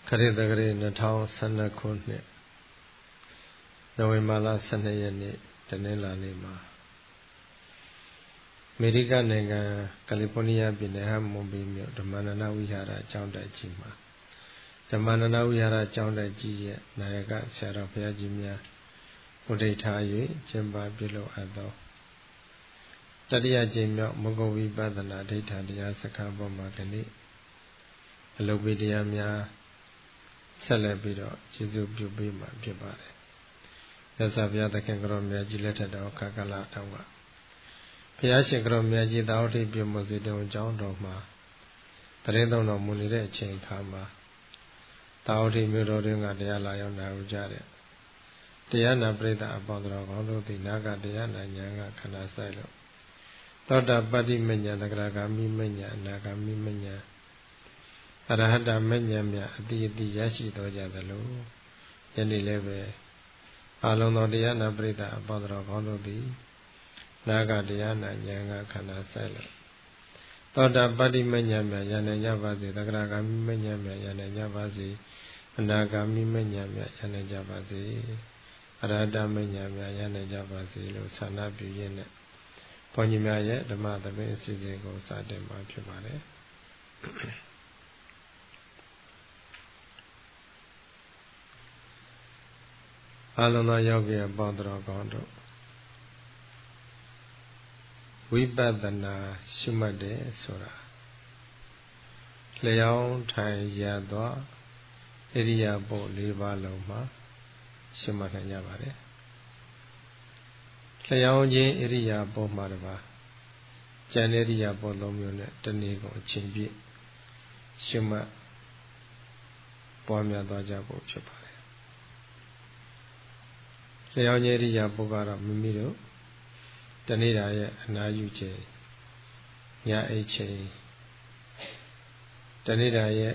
ခရစ်တက္ကရာ2012ခုနှစ်နိုဝင်ဘာလ12ရက်နေ့တနင်္လာနေ့မှာအမေရိကန်နိုင်ငံကယ်လီဖိုးနီးယားပြည်နယ်ဟမ်မွန်ဘီမြို့ဓမ္မနန္ဒဝိဟာရအကျောင်းတိုက်ကြီးမှာဓမ္မနန္ဒဝိဟာရအကျောင်းတိုက်ကြီးရဲ့နာယကဆရာတော်ဘုရားကြီးများဥဒိဋ္ဌာ၍ကျင်းပပြုလုပ်အပ်သောတတိယကြိမ်မြောက်မဂ္ဂဝိပဿနာဒိဋ္ဌာတရားစခန်းပေါ်မှာကနေ့အလုပ်ပေးတရားများဆက်လက်ပြီးတော့ကျေးဇူးပြုပေးမှာဖြစ်ပါတယ်။မြတ်စွာဘုရားသခင်ကတော်မြတ်ကြီးလက်ထက်တော်ခါကလတောင်းကဘုရားရှင်ကတော်မြတ်ကြီးတာဝတိပြုမစေတုံကျောင်းတော်မှာတရင်သုံးတော်မူနေတဲ့အချိန်ခါမှာတာဝတိမြို့တော်တွင်ကတရားလာရောက်နာယူကြတဲ့တရားနာပရိသတ်အပေါင်းတော်ကောင်းတို့သည်နာကတရားနာဉာဏ်ကခန္ဓာဆိုင်လို့သောတာပတ္တိမဉ္ဇဉ်သဂရဂါမိမဉ္ဇဉ်အနာဂါမိမဉ္ဇဉ်အရဟတမဉ္ဇဉ်မြတ်အတိအတိရရှိတော်ကြသလိုယနေ့လည်းပဲအလုံးသောတရားနာပရိသတ်အပေါင်းတော်ကောင်းတို့သည်နာကတရားနာဉာဏ်ကခန္ဓာဆိုင်လို့သောတာပတ္တိမဉ္ဇဉ်မြတ်ယန္တညပါစေသဂရဂါမိမဉ္ဇဉ်မြတ်ယန္တညပါစေအနာဂါမိမဉ္ဇဉ်မြတ်ယန္တညပါစေအရဟတမဉ္ဇဉ်မြတ်ယန္တညပါစေလို့ဆန္ဒပြုရင်းနဲ့ဘုန်းကြီးများရဲ့ဓမ္မသဘင်အစီအစဉ်ကိုစတင်မှာဖြစ်ပါတယ်အလုံးသောယောဂီအပေါင်းတော်ကောင်းတို့ဝိပဿနာရှုမှတ်တယ်ဆိုတာလျောင်းထိုင်ရသောဣရိယာပု၄ပါးလုံးမှာရှုမှတ်နိုင်ကြပါတယ်လျောင်းခြင်းဣရိယာပုမှာတပါကျန်တဲ့ဣရိယာပု၃မျိုးနဲ့တနည်းကိုအချိန်ပြည့်ရှုမှတ်ပွားများသွားကြဖို့ဖြစ်ပါတယ်လျောင်းခြင်းဣရိယာပုကတော့မိမိတို့တနေ့တာရဲ့အနာယူခြင်းညအိတ်ခြင်းတနေ့တာရဲ့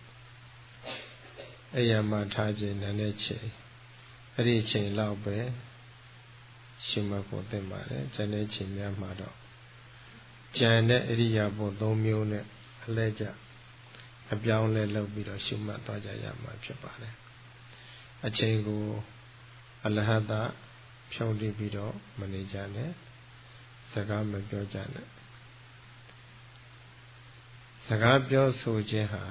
အိယာမထားခြင်းနာနေခြင်းအဲ့ဒီချိန်လောက်ပဲရှုမှတ်ဖို့သင့်ပါတယ်ကျန်တဲ့ချိန်များမှာတော့ကျန်တဲ့ဣရိယာပု၃မျိုးနဲ့အလဲကျအပြောင်းလဲလုပ်ပြီးတော့ရှုမှတ်သွားကြရမှာဖြစ်ပါတယ်အချိန်ကိုအလဟတဖြုံးတိပြီးတော့မနေကြနဲ့စကားမပြောကြနဲ့စကားပြောဆိုခြင်းဟာ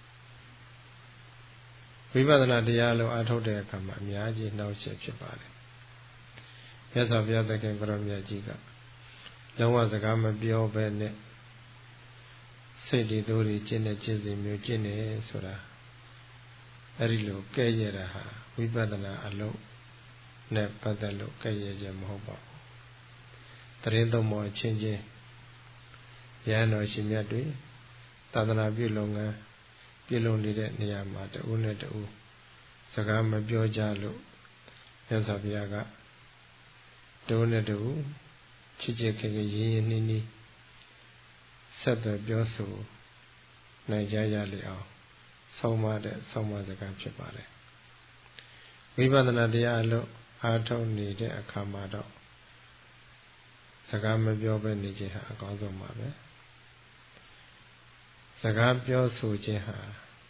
ဝိပဿနာတရားလို့အားထုတ်တဲ့အခါမှာအများကြီးနှောင့်ယှက်ဖြစ်ပါတယ်မြတ်စွာဘုရားသခင်ကတော်မြတ်ကြီးကလုံးဝစကားမပြောဘဲနဲ့စိတ်တွေတို့တွေကျင့်တဲ့ကျင့်စဉ်မျိုးကျင့်နေဆိုတာအဲ့ဒီလိုကဲ့ရဲ့တာဟာဝိပဿနာအလုပ်နဲ့ပတ်သက်လို့ကဲ့ရဲ့ခြင်းမဟုတ်ပါဘူးတရင်သုံးပေါ်အချင်းချင်းရဟန်းတော်ရှင်မြတ်တွေသာသနာပြုလုပ်ငန်းပြုလုပ်နေတဲ့နေရာမှာတဦးနဲ့တဦးစကားမပြောကြလို့မြတ်စွာဘုရားကတဦးနဲ့တဦးချစ်ချစ်ခင်ခင်ရင်းရင်းနှီးနှီးဆက်သွယ်ပြောဆိုနိုင်ကြရလေအောင်ဆုံးမတဲ့ဆုံးမစကားဖြစ်ပါတယ်ဝိပဿနာတရားအလို့အားထုတ်နေတဲ့အခါမှာတော့စကားမပြောဘဲနေခြင်းဟာအကောင်းဆုံးပါပဲစကားပြောဆိုခြင်းဟာ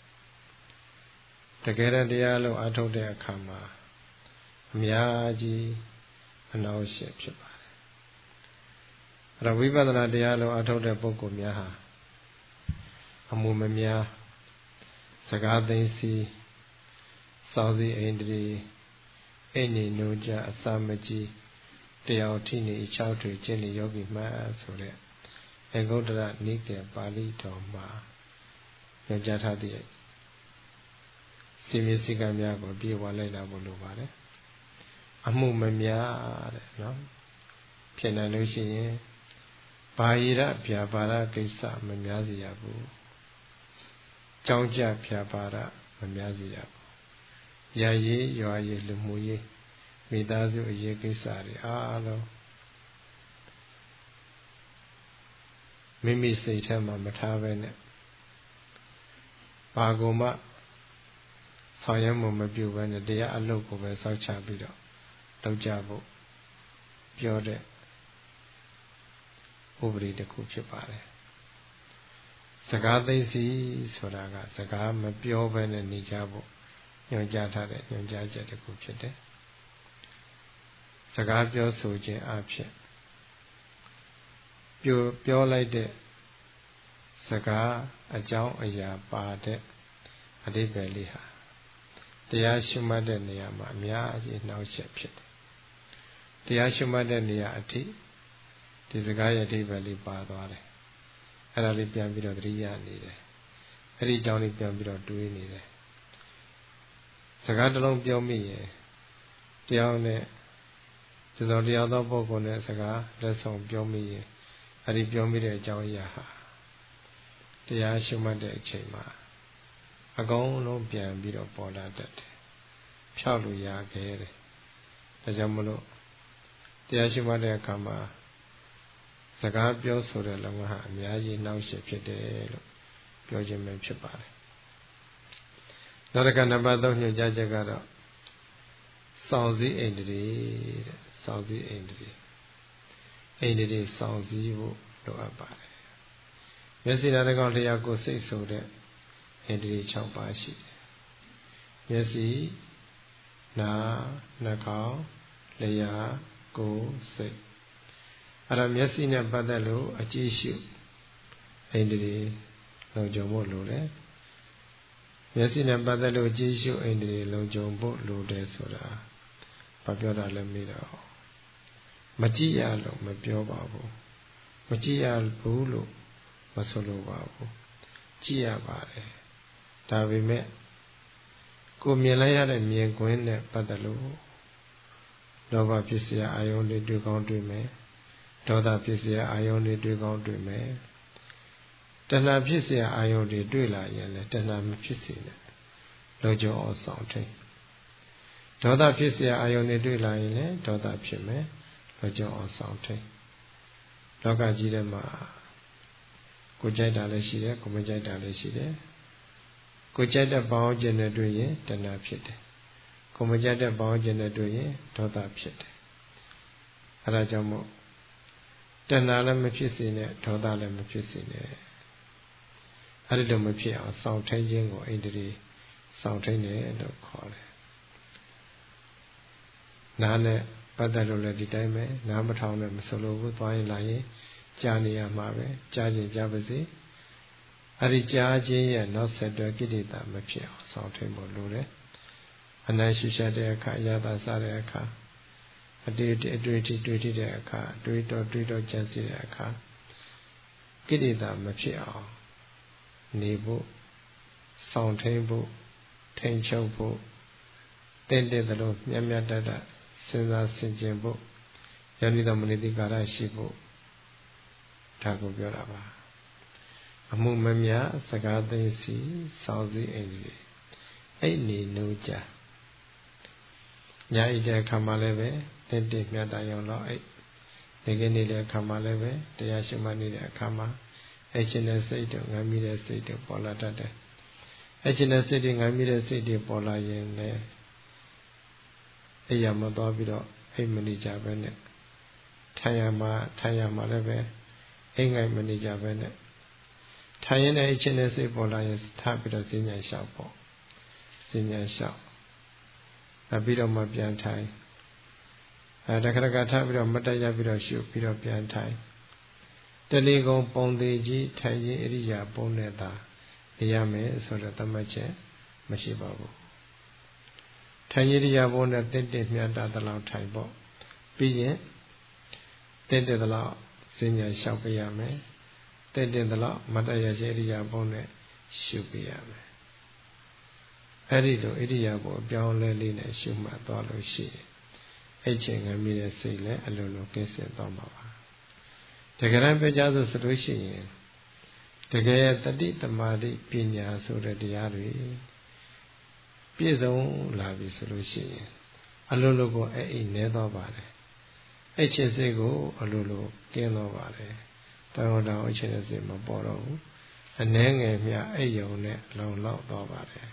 တကယ်တရားလို့အားထုတ်တဲ့အခါမှာအများကြီးအနှောင့်အယှက်ဖြစ်ပါတယ်အဲ့တော့ဝိပဿနာတရားလို့အားထုတ်တဲ့ပုဂ္ဂိုလ်များဟာအမှုမများစကားသိမ်းစီစောင့်စည်းအိန္ဒြေအိနေနိုးကြအစာမကြီးတရားထိနေ၆ထွေကျင့်နေယောဂီမှဆိုတဲ့အင်္ဂုတ္တရနိကေပါဠိတော်မှာညွှန်ကြားထားတဲ့စီမင်းစည်းကမ်းများကိုပြေဝလိုက်လာဖို့လိုပါတယ်အမှုမများတဲ့နော်ဖြစ်နိုင်လို့ရှိရင်ဘာဟိရဗျာပါဒကိစ္စမများစေရဘူးကြောင်းကြဗျာပါဒမများစေရဘူးရရေးရွာရေးလူမှုရေးမိသားစုအရေးကိစ္စတွေအားလုံးမိမိစိတ်ထဲမှာမထားဘဲနဲ့ဘာကိုမှဆောင်ရွက်မှုမပြုဘဲနဲ့တရားအလုပ်ကိုပဲစောင့်ချပြီးတော့လုပ်ကြဖို့ပြောတဲ့ဥပဒေတစ်ခုဖြစ်ပါတယ်စကားသိစီဆိုတာကစကားမပြောဘဲနဲ့နေကြဖို့ညွှန်ကြားထားတဲ့ညွှန်ကြားချက်တစ်ခုဖြစ်တယ်စကားပြောဆိုခြင်းအဖြစ်ပြောလိုက်တဲ့စကားအကြောင်းအရာပါတဲ့အဓိပ္ပာယ်လေးဟာတရားရှုမှတ်တဲ့နေရာမှာအများကြီးနှောက်ယှက်ဖြစ်တယ်တရားရှုမှတ်တဲ့နေရာအထိဒီစကားရဲ့အဓိပ္ပာယ်လေးပါသွားတယ်အဲ့ဒါလေးပြန်ပြီးတော့သတိရနေတယ်အဲ့ဒီအကြောင်းလေးပြန်ပြီးတော့တွေးနေတယ်စကားတစ်လုံးပြောမိရင်တရားနဲ့ဒီလိုတရားသောပုဂ္ဂိုလ်နဲ့စကားလက်ဆောင်ပြောမိရင်အဲ့ဒီပြောမိတဲ့အကြောင်းအရာဟာတရားရှုမှတ်တဲ့အချိန်မှာအကုန်လုံးပြန်ပြီးတော့ပေါ်လာတတ်တယ်ဖြောက်လို့ရခဲ့တယ်ဒါကြောင့်မလို့တရားရှုမှတ်တဲ့အခါမှာစကားပြောဆိုတဲ့လုံဟာအများကြီးနှောက်ယှက်ဖြစ်တယ်လို့ပြောခြင်းပဲဖြစ်ပါတယ်နောက်တစ်ခါနံပါတ် 3ညွှန်ကြားချက်ကတော့စောင့်စည်းအိန္ဒြေတဲ့စောင့်စည်းအိန္ဒြေအိန္ဒြေစောင့်စည်းဖို့လိုအပ်ပါတယ်မျက်စိနားတစ်ကောင်လျှောက်ကိုစိတ်ဆိုတဲ့အိန္ဒြေ6ပါးရှိတယ်မျက်စိနားနှာခေါင်းလျှာကိုယ်စိတ်အဲ့ဒါမျက်စိနဲ့ပတ်သက်လို့အကြည့်ရှုအိန္ဒြေလုံခြုံဖို့လိုတယ်မျက်စိနဲ့ပတ်သက်လို့အကြည့်ရှုအိန္ဒြေလုံခြုံဖို့လိုတယ်ဆိုတာဘာပြောတာလဲမေးတော့မကြည့်ရလို့မပြောပါဘူးမကြည့်ရဘူးလို့မဆိုလိုပါဘူးကြည့်ရပါတယ်ဒါပေမဲ့ကိုမြင်လိုက်ရတဲ့မြင်ကွင်းနဲ့ပတ်သက်လို့လောဘဖြစ်เสียအာယုန်တွေတွေ့ကောင်းတွေ့မယ်ဒေါသဖြစ်เสียအာယုန်တွေတွေ့ကောင်းတွေ့မယ်တဏှာဖြစ်เสียအာယုန်တွေတွေ့လာရင်လည်းတဏှာမဖြစ်စေနဲ့လုံခြုံအောင်ဆောင်ထိန်ဒေါသဖြစ်เสียအာယုန်တွေတွေ့လာရင်လည်းဒေါသဖြစ်မယ်လုံခြုံအောင်ဆောင်ထိန်လောကကြီးထဲမှာကိုကြိုက်တာလည်းရှိတယ်ကိုမကြိုက်တာလည်းရှိတယ်ကိုကြိုက်တဲ့ဘောင်းကျင်နဲ့တွေ့ရင်တဏှာဖြစ်တယ်ကိုမကြိုက်တဲ့ဘောင်းကျင်နဲ့တွေ့ရင်ဒေါသဖြစ်တယ်အဲဒါကြောင့်မို့တဏှာလည်းမဖြစ်စေနဲ့ဒေါသလည်းမဖြစ်စေနဲ့အဲဒီလိုမဖြစ်အောင်စောင့်ထိန်ခြင်းကိုအိန္ဒြေစောင့်ထိန်တယ်လို့ခေါ်တယ်နားနဲ့ပတ်သက်လို့လည်းဒီတိုင်းပဲနားမထောင်နဲ့မဆိုလို့ဘူးသွားရင်လာရင်ကြားနေရမှာပဲကြားခြင်းကြားပါစေအဲဒီကြားခြင်းရဲ့နောက်ဆက်တွဲကိလေသာမဖြစ်အောင်စောင့်ထိန်ဖို့လိုတယ်အနံ့ရှုရှက်တဲ့အခါအရသာစားတဲ့အခါအတွေ့အထိတွေ့တဲ့အခါတွေးတော့ကြံစည်တဲ့အခါကိလေသာမဖြစ်အောင်နေဖို့စောင့်ထိန်ဖို့ထိန်ချုပ်ဖို့တင့်တယ်လို့မြတ်မြတ်တတ်စဉ်းစားဆင်ခြင်ဖို့ယန္တိတော်မနိတိကာရရှိဖို့ဒါကိုပြောတာပါအမှုမမြစကားသိစီစောင့်စည်းအိမ်စီအဲ့နေနှုတ်ကြညာဣတဲ့အခါမှာလည်းပဲတင့်မြတ်တရောင်တော့အဲ့ဒီကနေ့တဲ့အခါမှာလည်းပဲတရားရှိမှနေတဲ့အခါမှာအဲ့ခြင်းတဲ့စိတ်တို့ငါမိတဲ့စိတ်တို့ပေါ်လာတတ်တယ်အဲ့ခြင်းတဲ့စိတ်တွေငါမိတဲ့စိတ်တွေပေါ်လာရင်လည်းအဲ့ရမသွားပြီးတော့အိမ်မနေကြပဲနဲ့ထိုင်ရမှာလည်းပဲအိမ်ငိုင်မနေကြပဲနဲ့ထိုင်ရင်လည်းအဲ့ခြင်းတဲ့စိတ်ပေါ်လာရင်ထားပြီးတော့ဈဉ္ဉံလျှောက်ပေါ့ဈဉ္ဉံလျှောက်ပြီးတော့မှပြန်ထိုင်တခါတခါထားပြီးတော့မတ်တရပြီးတော့ရှုပြီးတော့ပြန်ထိုင်တဏီကုံပုံသေးကြီးထိုင်ရင်အရိယာပုံနဲ့သာနေရမယ်ဆိုတော့သတ်မှတ်ချက်မရှိပါဘူးထိုင်ရရိယာပုံနဲ့တင့်မြတ်တာတလောက်ထိုင်ပေါ့ပြီးရင်တင့်တလောက်ဈဉ္ဉံလျှောက်ပြရမယ်တင့်တလောက်မတ်တရရှိအရိယာပုံနဲ့ရှုပြရမယ်အဲ့ဒီလိုဣရိယာပုအပြောင်းလဲလေးနဲ့ရှုမှတ်သွားလို့ရှိရင်အဲ့ချိန်ကမိတဲ့စိတ်လည်းအလိုလိုကင်းစင်သွားမှာပါတကယ်တမ်းပြောကြဆိုလို့ရှိရင်တကယ်တတိတမာတိပညာဆိုတဲ့တရားတွေပြည့်စုံလာပြီဆိုလို့ရှိရင်အလိုလိုကိုအဲ့အိနဲသွားပါတယ်အဲ့ချိန်စိတ်ကိုအလိုလိုကင်းသွားပါတယ်တောင်းတောင်းအဲ့ချိန်စိတ်မပေါ်တော့ဘူးအနှဲငယ်မြအဲ့ယုံနဲ့လုံလောက်သွားပါတယ်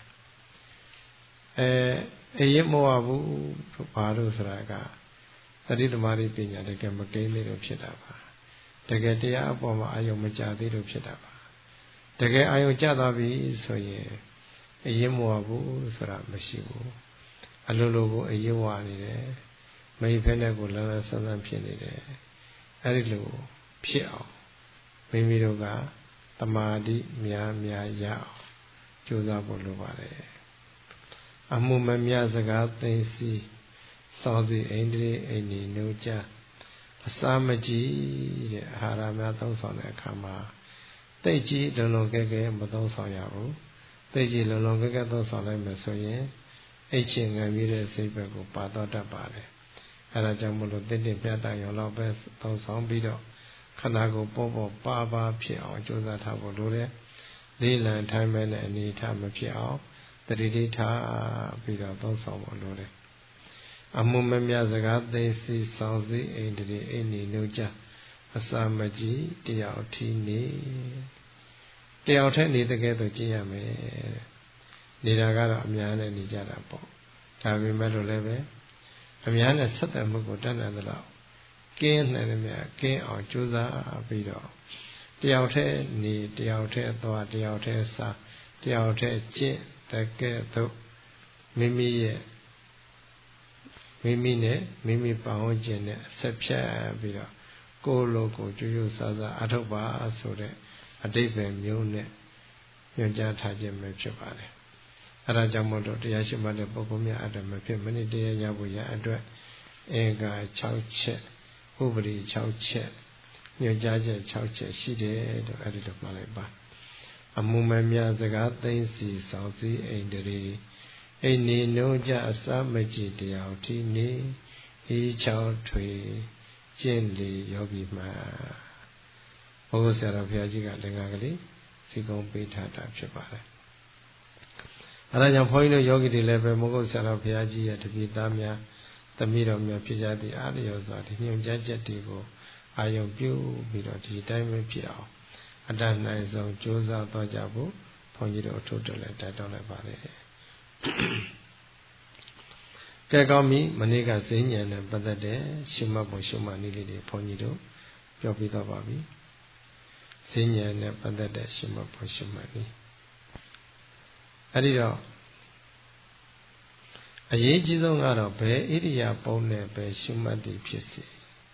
အေးရမဝဘူးဘာလို့ဆိုတာကသတိသမารိပညာတကယ်မကိန်းသေးလို့ဖြစ်တာပါတကယ်တရားအပေါ်မှာအာယုံမကြသေးလို့ဖြစ်တာပါတတကယ်အာယုံကျသွားပြီဆိုရင်အရင်မဝဘူးဆိုတာမရှိဘူးအလိုလိုကိုအရင်ဝနေတယ်မိဖက်နဲ့ကိုလန်းလန်းဆန်းဆန်းဖြစ်နေတယ်အဲ့ဒီလိုဖြစ်အောင်မိမိတို့ကတမာတိများများရအောင်ကြိုးစားဖို့လိုပါတယ်အမှုမမြစကားသိသိစောင့်စီအိန္ဒြေအိန္ဒိနှုတ်ကြအစာမကြီးတဲ့အာဟာရများသုံးဆောင်တဲ့အခါမှာတိတ်ကြီးလုံလုံကဲကဲမသုံးဆောင်ရဘူးတိတ်ကြီးလုံလုံကဲကဲသုံးဆောင်လိုက်မယ်ဆိုရင်အိတ်ချင်ငံပြီးတဲ့စိတ်ဘက်ကိုပါတော့တတ်ပါတယ်အဲဒါကြောင့်မလို့တိတ်တိတ်ပြတ်တရောလောက်ပဲသုံးဆောင်ပြီးတော့ခန္ဓာကိုယ်ပေါ်ပေါ်ပါပါဖြစ်အောင်ကြိုးစားထားဖို့လိုတယ်လေးလံထိုင်းမဲ့နဲ့အနေထားမဖြစ်အောင်တတိတိထားပြီးတော့သုံးဆောင်ဖို့လိုတယ်အမှုမမြစကားသိသိဆောင်စည်းအိန္ဒြေအိန္ဒိနှုတ်ကြအစာမကြီးတယောက်ထီနေတယောက်ထဲနေတဲ့ကဲတော့ကြည့်ရမယ်နေတာကတော့အများနဲ့နေကြတာပေါ့ဒါပေမဲ့လို့လည်းပဲအများနဲ့ဆက်တယ်မှုကိုတတ်နိုင်သလားကင်းနိုင်တယ်များကင်းအောင်ကြိုးစားပြီးတော့တယောက်ထဲနေတယောက်ထဲသွားတယောက်ထဲစားတယောက်ထဲကျင့်တကဲ့သို့မိမိနဲ့မိမိပဝန်းကျင်နဲ့ဆက်ဖြတ်ပြီးတော့ကိုယ်လိုကိုကြိုးကြိုးစားစားအထောက်ပါဆိုတဲ့အတိတ်ပဲမျိုးနဲ့ညွှန်ကြားထားခြင်းပဲဖြစ်ပါတယ်အဲဒါကြောင့်မို့လို့တရားရှိမှတဲ့ပုဂ္ဂိုလ်များအတွက်မဖြစ်မိနစ်တရားရဖို့ရအတွက်အင်္ဂါ6ချက်ဥပဒေ6ချက်ညွှန်ကြားချက်6ချက်ရှိတယ်လို့အဲ့ဒီလိုမှတ်လိုက်ပါအမှုမမြစကားသိသိဆောင်စည်းအိန္ဒြေအိနေနှုံးကြအစာမကြည်တယောက်ထီနေဤ6ထွေကျင့်လေယောဂီမှာဘုရားဆရာတော်ဘုရားကြီးကလင်္ကာကလေးစီကုံပေးထားတာဖြစ်ပါတယ်အဲဒါကြောင့်ဘုန်းကြီးတို့ယောဂီတွေလည်းပဲမဟုတ်ဆရာတော်ဘုရားကြီးရဲ့တပည့်သားများသမီးတော်များဖြစ်ကြသည့်အားလျော်စွာဒီညွှန်ကြားချက်တွေကိုအာယုံပြုပြီးတော့ဒီတိုင်းပဲဖြစ်အောင်အတ္တနိုင်ဆုံးကြိုးစားသွားကြဖို့ဘုန်းကြီးတို့အထုတော်လည်းတိုက်တွန်းလိုက်ပါတယ်ကဲကောင်းပြီမနေ့ကဈဉ္ဉံနဲ့ပတ်သက်တဲ့ရှုမှတ်ပုံရှုမှတ်နည်းလေးတွေဘုန်းကြီးတို့ပြောပြတော့ပါပြီဈဉ္ဉံနဲ့ပတ်သက်တဲ့ရှုမှတ်ပုံရှုမှတ်နည်းအဲ့ဒီတော့အရေးကြီးဆုံးကတော့ဘယ်ဣရိယာပုနဲ့ပဲရှုမှတ်သည်ဖြစ်စေ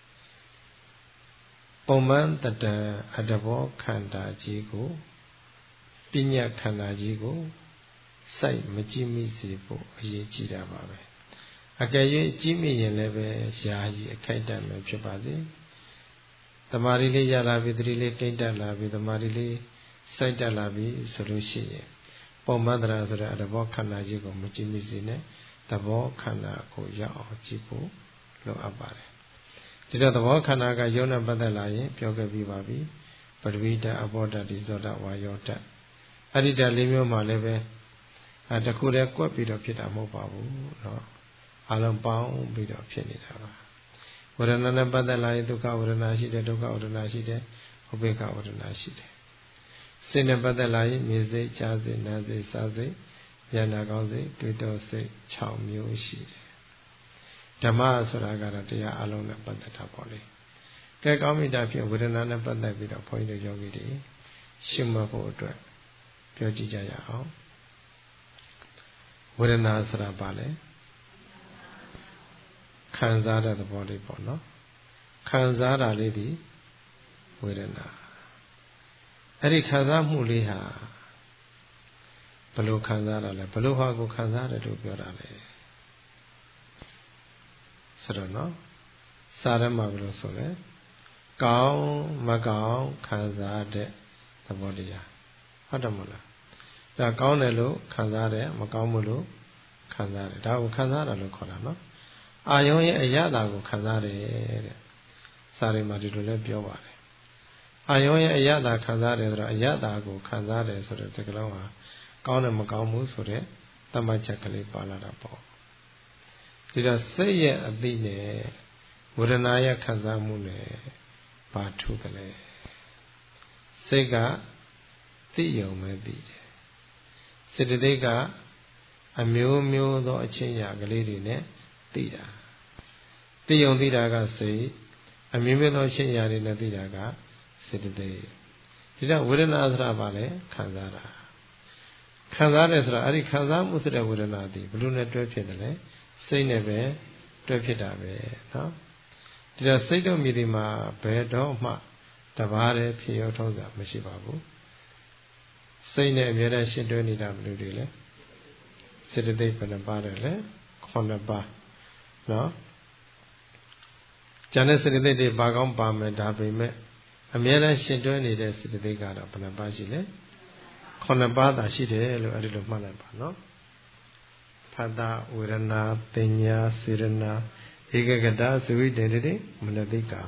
ပုံမှန်တတံအတဘောခန္ဓာကြီးကိုပညာခန္ဓာကြီးကိုစိုက်မကြည့်မိစေဖို့အရေးကြီးတာပါပဲအကယ်၍ကြည့်မိရင်လည်းပဲယာယီအခိုက်အတန့်ပဲဖြစ်ပါစေတမာရီလေးရလာပြီတတိလေးကိတ်တက်လာပြီတမာရီလေးစိုက်တက်လာပြီဆိုလို့ရှိရင်ပုံမှန်တရာဆိုတဲ့အတဘောခန္ဓာကြီးကိုမကြည့်မိစေနဲ့သဘောခန္ဓာကိုရောက်အောင်ကြည့်ဖို့လိုအပ်ပါတယ်ဒီတော့သဘောခန္ဓာကယုံနဲ့ပတ်သက်လာရင်ပြောခဲ့ပြီးပါပြီပထဝီဓာတ်အဘောဓာတ်ဒီဇောဓာတ်ဝါယောဓာတ်အဲ့ဒီဓာတ်လေးမျိုးမှလည်းပဲတခုတည်းကွက်ပြီးတော့ဖြစ်တာမဟုတ်ပါဘူးเนาะအလုံးပေါင်းပြီးတော့ဖြစ်နေတာပါဝေဒနာနဲ့ပတ်သက်လာရင်ဒုက္ခဝေဒနာရှိတယ်ဒုက္ခဝေဒနာရှိတယ်ဥပေက္ခဝေဒနာရှိတယ်စိတ်နဲ့ပတ်သက်လာရင်မြင်စိတ်ကြားစိတ်နားစိတ်စားစိတ်ဉာဏ်နာကောင်းစိတ်တွေ့တော်စိတ်6မျိုးရှိတယ်ဓမ္မဆိုတာကတော့တရားအလုံးနဲ့ပတ်သက်တာပေါ့လေကဲကောင်းပြီဒါဖြင့်ဝေဒနာနဲ့ပတ်သက်ပြီးတော့ဘုန်းကြီးတို့ယောဂီတွေရှုမှတ်ဖို့အတွက်ပြောကြည့်ကြရအောင်ဝေဒနာဆိုတာဘာလဲခံစားတဲ့သဘောလေးပေါ့နော်ခံစားတာလေးဒီဝေဒနာအဲ့ဒီခံစားမှုလေးဟာဘယ်လိုခံစားရလဲဘယ်လိုဟာကိုခံစားတယ်လို့ပြောတာလဲဆိုတော့နော်စာရမှာဘယ်လိုဆိုလဲကောင်းမကောင်းခံစားတဲ့သဘောတရားဟုတ်တယ်မဟုတ်လားဒါကောင်းတယ်လို့ခံစားတယ်မကောင်းဘူးလို့ခံစားတယ်ဒါကိုခံစားတာလို့ခေါ်တာနော်အာယုံရဲ့အရသာကိုခံစားတယ်တဲ့စာရီမှာဒီလိုလဲပြောပါတယ်အာယုံရဲ့အရသာခံစားတယ်ဆိုတော့အရသာကိုခံစားတယ်ဆိုတဲ့စကားလုံးဟာကောင်းတယ်မကောင်းဘူးဆိုတဲ့တမတ်ချက်ကလေးပါလာတာပေါ့ဒီတော့စိတ်ရဲ့အသိနဲ့ဝေဒနာရဲ့ခံစားမှုနဲ့ဘာထူးကြလဲစိတ်ကသိယုံပဲသိတယ်စေတသိက်ကအမျိုးမျိုးသောအချင်းရာကလေးတွေနဲ့သိတာသိယုံသိတာကစိတ်အမျိုးမျိုးသောအချင်းရာတွေနဲ့သိတာကစေတသိက်ဒီဒီတော့ဝေဒနာဆိုတာဘာလဲခံစားတာခံစားတယ်ဆိုတာအဲ့ဒီခံစားမှုဆိုတဲ့ဝေဒနာဒီဘယ်လိုနဲ့တွဲဖြစ်တယ်လဲစိတ်နဲ့ပဲတွဲဖြစ်တာပဲနော်ဒီတော့စိတ်တို့မြည်ဒီမှာဘယ်တော့မှတဘာတည်းဖြစ်ရောထုံးစရာမရှိပါဘူးစိတ်နဲ့အမြဲတမ်းရှင်းတွဲနေတာဘယ်လိုတွေလဲစေတသိက်ဘယ်နှပါးတယ်လဲ9ပါးနော်ဉာဏ်နဲ့စေတသိက်တွေပါကောင်းပါမယ်ဒါပေမဲ့အမြဲတမ်းရှင်းတွဲနေတဲ့စေတသိက်ကတော့ဘယ်နှပါးရှိလဲ9ပါးသာရှိတယ်လို့အဲ့ဒီလိုမှတ်လိုက်ပါနော်ဖတ်တာဝေဒနာပညာစေရနာဧကဂတသဝိတေတိမနတိကာရ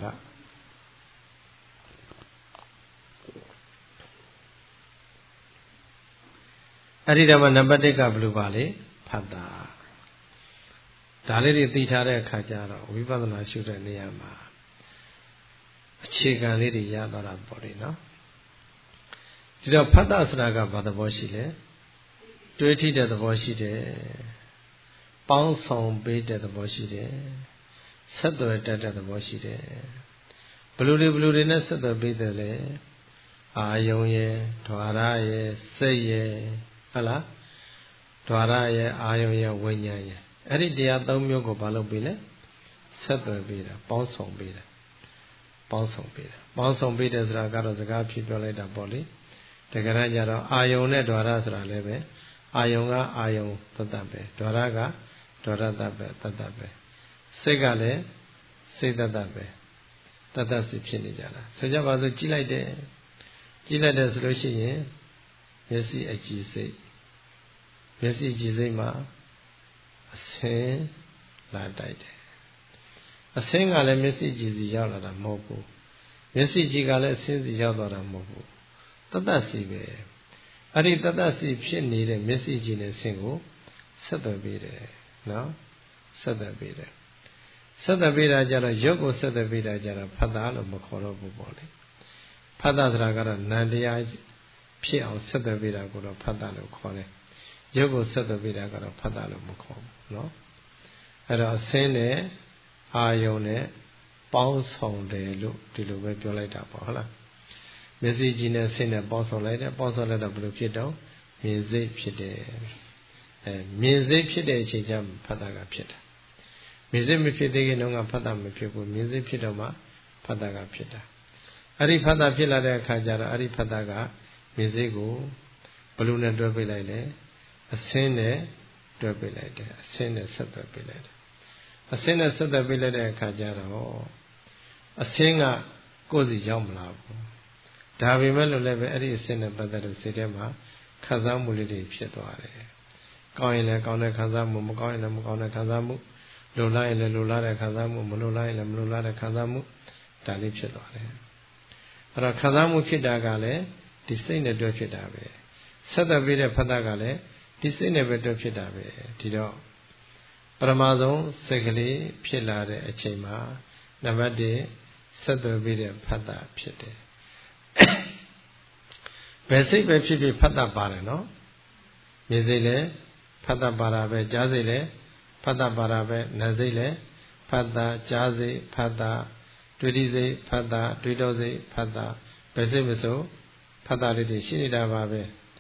အဲ့ဒီတော့မှနံပါတ်1ကဘယ်လိုပါလဲဖတ်တာဒါလေးတွေသိထားတဲ့အခါကျတော့ဝိပဿနာရှုတဲ့နေရာမှာအခြေခံလေးတွေရသွားတာပေါ့လေနော်ဒီတော့ဖတ်တာဆိုတာကဘာသဘောရှိလဲတွေးထိတဲ့သဘောရှိတယ်ပေါင်းဆောင်ပေးတဲ့သဘောရှိတယ်ဆက်သွယ်တတ်တဲ့သဘောရှိတယ်ဘလူတွေနဲ့ဆက်သွယ်ပေးတယ်လေအာယုံရဲ့ဓဝရရဲ့စိတ်ရဲ့ဟုတ်လားဓဝရရဲ့အာယုံရဲ့ဝိညာဉ်ရဲ့အဲ့ဒီတရား၃မျိုးကိုဘာလုပ်ပေးလဲဆက်သွယ်ပေးတာပေါင်းဆောင်ပေးတာပေါင်းဆောင်ပေးတယ်ဆိုတာကတော့စကားဖြစ်ပြောလိုက်တာပေါ့လေတကယ်တမ်းကျတော့အာယုံနဲ့ဓဝရဆိုတာလည်းပဲအာယုံကအာယုံတတ်တတ်ပဲဓဝရကဓဝရတတ်ပဲတတ်တတ်ပဲစိတ်ကလည်းစိတ်တတ်တတ်ပဲတတ်တတ်စီဖြစ်နေကြတာဆိုကြပါစို့ကြည့်လိုက်တယ်ဆိုလို့ရှိရင်မျက်စိအကြည့်စိတ်မှာအဆင်းလာတိုက်တယ်အဆင်းကလည်းမျက်စိကြည့်စီရောက်လာတာမဟုတ်ဘူးမျက်စိကြည့်ကလည်းအဆင်းစီရောက်သွားတာမဟုတ်ဘူးတတ်တတ်စီပဲအဲ့ဒီတတ်တတ်စီဖြစ်နေတဲ့မျက်စိကြည့်နဲ့ဆင်းကိုဆက်သွယ်ပေးတယ်နော်ဆက်သွယ်ပေးတာကြတော့ရုပ်ကိုဆက်သွယ်ပေးတာကြတော့ဖတ်တာလို့မခေါ်တော့ဘူးပေါ့လေဖတ်တာဆိုတာကတော့နံတရားဖြစ်အောင်ဆက်သွယ်ပေးတာကိုတော့ဖတ်တာလို့ခေါ်တယ်ရုပ်ကိုဆက်သွယ်ပေးတာကတော့ဖတ်တာလို့မခေါ်ဘူးနော်အဲ့တော့အစင်းနဲ့အာယုံနဲ့ပေါင်းဆောင်တယ်လို့ဒီလိုပဲပြောလိုက်တာပေါ့ဟုတ်လားမျက်စိကြည့်နဲ့ဆင်းနဲ့ပေါင်းဆောင်လိုက်တယ်ပေါင်းဆောင်လိုက်တော့ဘယ်လိုဖြစ်တော့မြင်စိတ်ဖြစ်တယ်မြင်စိတ်ဖြစ်တဲ့အချိန်ကျမှဖတ်တာကဖြစ်တာမြင်စိတ်မဖြစ်သေးခင်တုန်းကဖတ်တာမဖြစ်ဘူးမြင်စိတ်ဖြစ်တော့မှဖတ်တာကဖြစ်တာအဲ့ဒီဖတ်တာဖြစ်လာတဲ့အခါကျတော့အဲ့ဒီဖတ်တာကမြင်စိတ်ကိုဘယ်လိုနဲ့တွဲပေးလိုက်လဲအစင်းနဲ့တွဲပေးလိုက်တယ်အစင်းနဲ့ဆက်သွယ်ပေးလိုက်တယ်အစင်းနဲ့ဆက်သွယ်ပေးလိုက်တဲ့အခါကျတော့အစင်းကကိုယ်စီရောက်မလာဘူးဒါပေမဲ့လို့လည်းပဲအဲ့ဒီအစင်းနဲ့ပတ်သက်လို့စိတ်ထဲမှာခံစားမှုလေးတွေဖြစ်သွားတယ်ကောင်းရင်လည်းကောင်းတဲ့ခံစားမှုမကောင်းရင်လည်းမကောင်းတဲ့ခံစားမှုလိုလားရင်လည်းလိုလားတဲ့ခံစားမှုမလိုလားရင်လည်းမလိုလားတဲ့ခံစားမှုဒါလေးဖြစ်သွားတယ်အဲ့တော့ခံစားမှုဖြစ်တာကလည်းဒီစိတ်နဲ့တွဲဖြစ်တာပဲဆက်သွယ်ပေးတဲ့ဖတ်တာကလည်းဒီစိတ်နဲ့ပဲတွဲဖြစ်တာပဲဒီတော့ပရမဆုံးစိတ်ကလေးဖြစ်လာတဲ့အချိန်မှာနံပါတ်1ဆက်သွယ်ပေးတဲ့ဖတ်တာဖြစ်တယ်ဘယ်စိတ်ပဲဖြစ်ဖြစ်ဖတ်တာပါတယ်နော်မြင်စိတ်လည်းဖတ်တာပါတာပဲကြားစိတ်လည်းဖတ်တာပါတာပဲနာစိတ်လည်းဖတ်တာကြားစိတ်ဖတ်တာတွေ့ထိစိတ်ဖတ်တာတွေ့တော့စိတ်ဖတ်တာဘယ်စိတ်မဆိုဖတ်တာလေးတွေရှိနေတာပါပဲ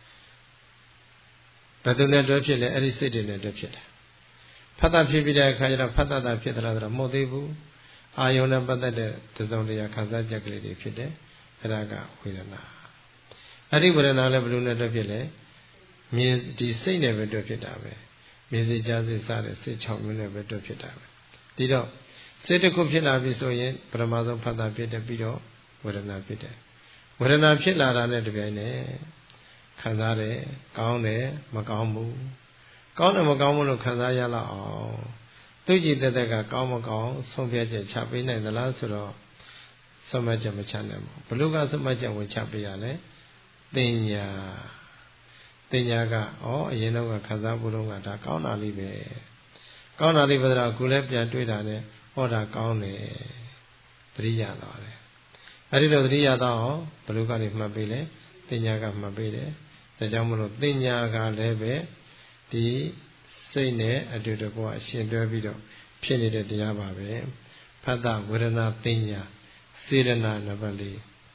ဘယ်သူနဲ့တွဲဖြစ်လဲအဲ့ဒီစိတ်တွေနဲ့တွဲဖြစ်တယ်ဖတ်တာဖြစ်ပြီးတဲ့အခါကျတော့ဖတ်တာဖြစ်သလားဆိုတော့မဟုတ်သေးဘူးအာယုံနဲ့ပတ်သက်တဲ့တစုံတရာခံစားချက်ကလေးတွေဖြစ်တယ်အဲ့ဒါကဝေဒနာအဲ့ဒီဝေဒနာလည်းဘယ်လိုနဲ့တွဲဖြစ်လဲမြင်ဒီစိတ်နဲ့ပဲတွဲဖြစ်တာပဲမြင်စိတ်ကြားစိတ်စတဲ့စိတ်6မျိုးနဲ့ပဲတွဲဖြစ်တာပဲဒီတော့စိတ်တစ်ခုဖြစ်လာပြီဆိုရင်ပရမဆုံးဖတ်တာဖြစ်တယ်ပြီးတော့ဝေဒနာဖြစ်တယ်ဝေဒနာဖြစ်လာတာနဲ့တပြိုင်နက်ခံစားတယ်ကောင်းတယ်မကောင်းဘူးကောင်းတယ်မကောင်းဘူးလို့ခံစားရလောက်အောင်သူကြည်တဲ့ကကောင်းမကောင်းဆုံးဖြတ်ချက်ချပေးနိုင်သလားဆိုတော့ဆုံးဖြတ်ချက်မချနိုင်ဘူးဘလို့ကဆုံးဖြတ်ချက်ဝင်ချပေးရလဲတင်ညာကအရင်တော့ကခံစားမှုတော့ကဒါကောင်းတာလေးပဲကောင်းတာလေးပဲတော့အခုလည်းပြန်တွေ့တာနဲ့ဟောတာကောင်းတယ်သတိရတော့တယ်အဲ့ဒီတော့သတိရတော့ဘလို့ကနေမှတ်ပေးလဲတင်ညာကမှတ်ပေးတယ်ဒါကြောင့်မလို့တင်ညာကလည်းပဲဒီစိတ်နဲ့အတူတကွအရှင်တွဲပြီးတော့ဖြစ်နေတဲ့တရားပါပဲဖတ်တာဝေဒနာတင်ညာစေရနာနံပါတ်4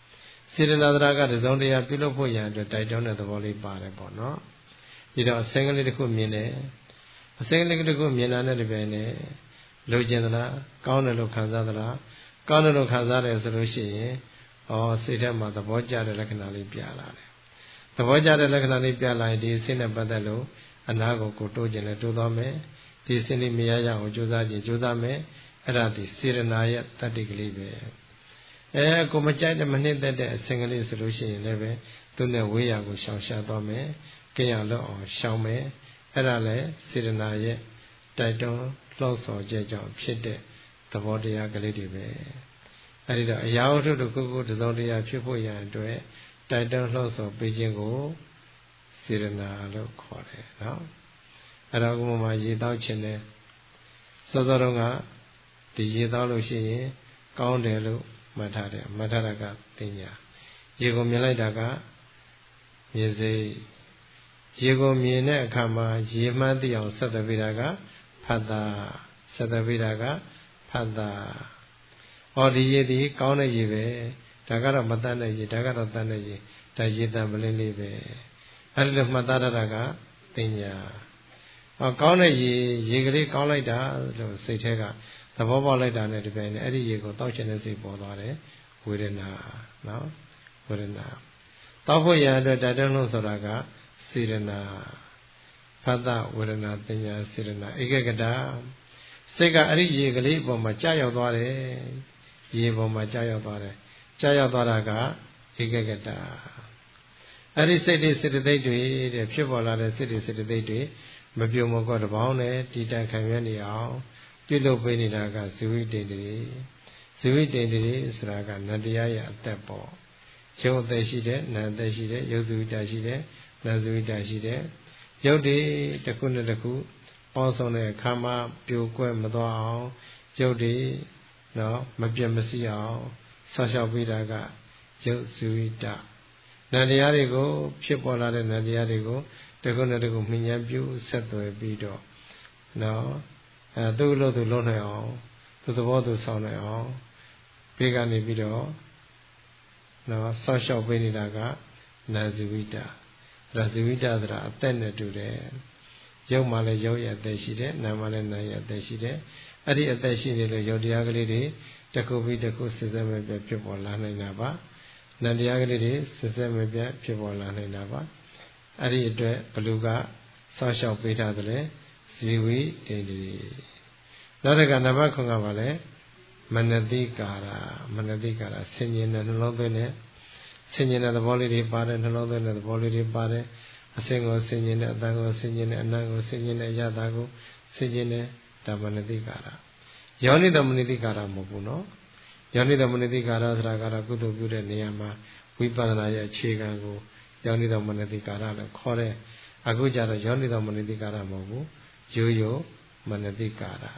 စေတနာသရကတစုံတရာပြုလုပ်ဖို့ရန်အတွက်တိုက်တွန်းတဲ့သဘောလေးပါတယ်ပေါ့နော်ဒီတော့အစင်းကလေးတစ်ခုမြင်တယ်အစင်းကလေးတစ်ခုမြင်တာနဲ့တပြိုင်နက်လိုချင်သလားကောင်းတယ်လို့ခံစားသလားကောင်းတယ်လို့ခံစားတယ်ဆိုလို့ရှိရင်စိတ်ထဲမှာသဘောကျတဲ့လက္ခဏာလေးပြလာတယ်သဘောကျတဲ့လက္ခဏာလေးပြလာရင်ဒီစိတ်နဲ့ပတ်သက်လို့အနာကိုတိုးကျင်လဲတိုးသွားမယ်ဒီစိတ်လေးမရရအောင်ကြိုးစားခြင်းကြိုးစားမယ်အဲ့ဒါဒီစေရနာရဲ့တတ္တိကလေးပဲကိုမကြိုက်တဲ့မနှစ်သက်တဲ့အစင်ကလေးဆိုလို့ရှိရင်လည်းပဲသူနဲ့ဝေးရာကိုရှောင်ရှားသွားမယ်ကြင်ရလို့အောင်ရှောင်မယ်အဲ့ဒါလည်းစေရနာရဲ့တိုက်တွန်းလှုံ့ဆော်ခြင်းကြောင့်ဖြစ်တဲ့သဘောတရားကလေးတွေပဲအဲ့ဒီတော့အရာဝတ္ထုတစ်ခုခုတစ်စုံတစ်ရာဖြစ်ဖို့ရန်အတွက်တိုက်တွန်းလှုံ့ဆော်ပေးခြင်းကိုစေရနာလို့ခေါ်တယ်နော်အဲ့တော့ဥပမာရေတောက်ခြင်းနဲ့စောစောတုန်းကဒီရေတောက်လို့ရှိရင်ကောင်းတယ်လို့မှတ်ထားတယ်မှတ်ထားတာကပညာရေကိုမြင်လိုက်တာကမြင်စိတ်ရေကိုမြင်တဲ့အခါမှာရေမှန်းသိအောင်ဆက်သွယ်ပေးတာကဖတ်တာဆက်သွယ်ပေးတာကဖတ်တာဒီရေဒီကောင်းတဲ့ရေပဲဒါကတော့မတတ်တဲ့ရေဒါကတော့တတ်တဲ့ရေဒါရေတန်ပလင်းလေးပဲအဲ့ဒီလိုမှတ်သားတာကပညာကောင်းတဲ့ရေကလေးကောင်းလိုက်တာလို့စိတ်ထဲကသဘောပေါက်လိုက်တာနဲ့ဒီပိုင်းနဲ့အဲ့ဒီရေကိုတောက်ချင်တဲ့စိတ်ပေါ်သွားတယ်ဝေဒနာနော်ဝေဒနာတောက်ဖို့ရတဲ့တတန်းလုံးဆိုတာကစေရနာဖတ်တာဝေဒနာပညာစေရနာဧကဂတစိတ်ကအဲ့ဒီရေကလေးပေါ်မှာကြာရောက်သွားတယ်ရေပေါ်မှာကြာရောက်သွားတယ်ကြာရောက်သွားတာကဧကဂတအဲ့ဒီစိတ်တွေစေတသိက်တွေတဲ့ဖြစ်ပေါ်လာတဲ့စိတ်တွေစေတသိက်တွေမပြုံမကောတပေါင်းနဲ့တည်တံ့ခံရနေအောင်ပြုလုပ်ပေးနေတာကဇဝိတေတည်းဇဝိတေတည်းဆိုတာကနတရားရဲ့အသက်ပေါ့ရုပ်အသက်ရှိတဲ့နာအသက်ရှိတဲ့ရုပ်ဇဝိတရှိတဲ့နာဇဝိတရှိတဲ့ရုပ်တွေတစ်ခုနဲ့တစ်ခုပေါင်းစုံတဲ့အခါမှာပြိုကွဲမသွားအောင်ရုပ်တွေနော်မပြတ်မစီအောင်ဆောက်ရှောက်ပေးတာကရုပ်ဇဝိတနာတရားတွေကိုဖြစ်ပေါ်လာတဲ့နာတရားတွေကိုတစ်ခုနဲ့တစ်ခုမြင်ဉာဏ်ပြုဆက်သွယ်ပြီးတော့နော်သူ့လို့သူလုံးနိုင်အောင်သူသဘောသူဆောင်နိုင်အောင်ဘေးကနေပြီးတော့နော်ဆောက်ရှောက်ပေးနေတာကနာဇဝိတဒါဇဝိတဆိုတာအသက်နဲ့တူတယ်ရုပ်မှလည်းရုပ်ရဲ့အသက်ရှိတယ်နာမ်မှလည်းနာမ်ရဲ့အသက်ရှိတယ်အဲ့ဒီအသက်ရှိနေလို့ရုပ်တရားကလေးတွေတစ်ခုပြီးတစ်ခုစစ်စစ်မဲ့ပြဖြစ်ပေါ်လာနိုင်တာပါနာမ်တရားကလေးတွေစစ်စစ်မဲ့ပြဖြစ်ပေါ်လာနိုင်တာပါအဲ့ဒီအတွက်ဘလူကဆောက်ရှောက်ပေးထားတယ်ဇီဝိတေတိနောက်တစ်ခါနံပါတ်9ကပါလဲမနတိကာရမနတိကာရဆင်ញင်တဲ့နှလုံးသွင်းတဲ့ဆင်ញင်တဲ့သဘောလေးတွေပါတယ်နှလုံးသွင်းတဲ့သဘောလေးတွေပါတယ်အစင်ကိုဆင်ញင်တဲ့အတန်ကိုဆင်ញင်တဲ့အနံ့ကိုဆင်ញင်တဲ့အရသာကိုဆင်ញင်တဲ့ဒါမနတိကာရယောနိတမနတိကာရမဟုတ်ဘူးနော်ယောနိတမနတိကာရဆိုတာကတော့ကုသိုလ်ပြုတဲ့နေရာမှာဝိပဿနာရဲ့အခြေခံကိုယောနိတမနတိကာရလို့ခေါ်တဲ့အခုကျတော့ယောနိတမနတိကာရမဟုတ်ဘူးရိုးရိုးမနတိကာရ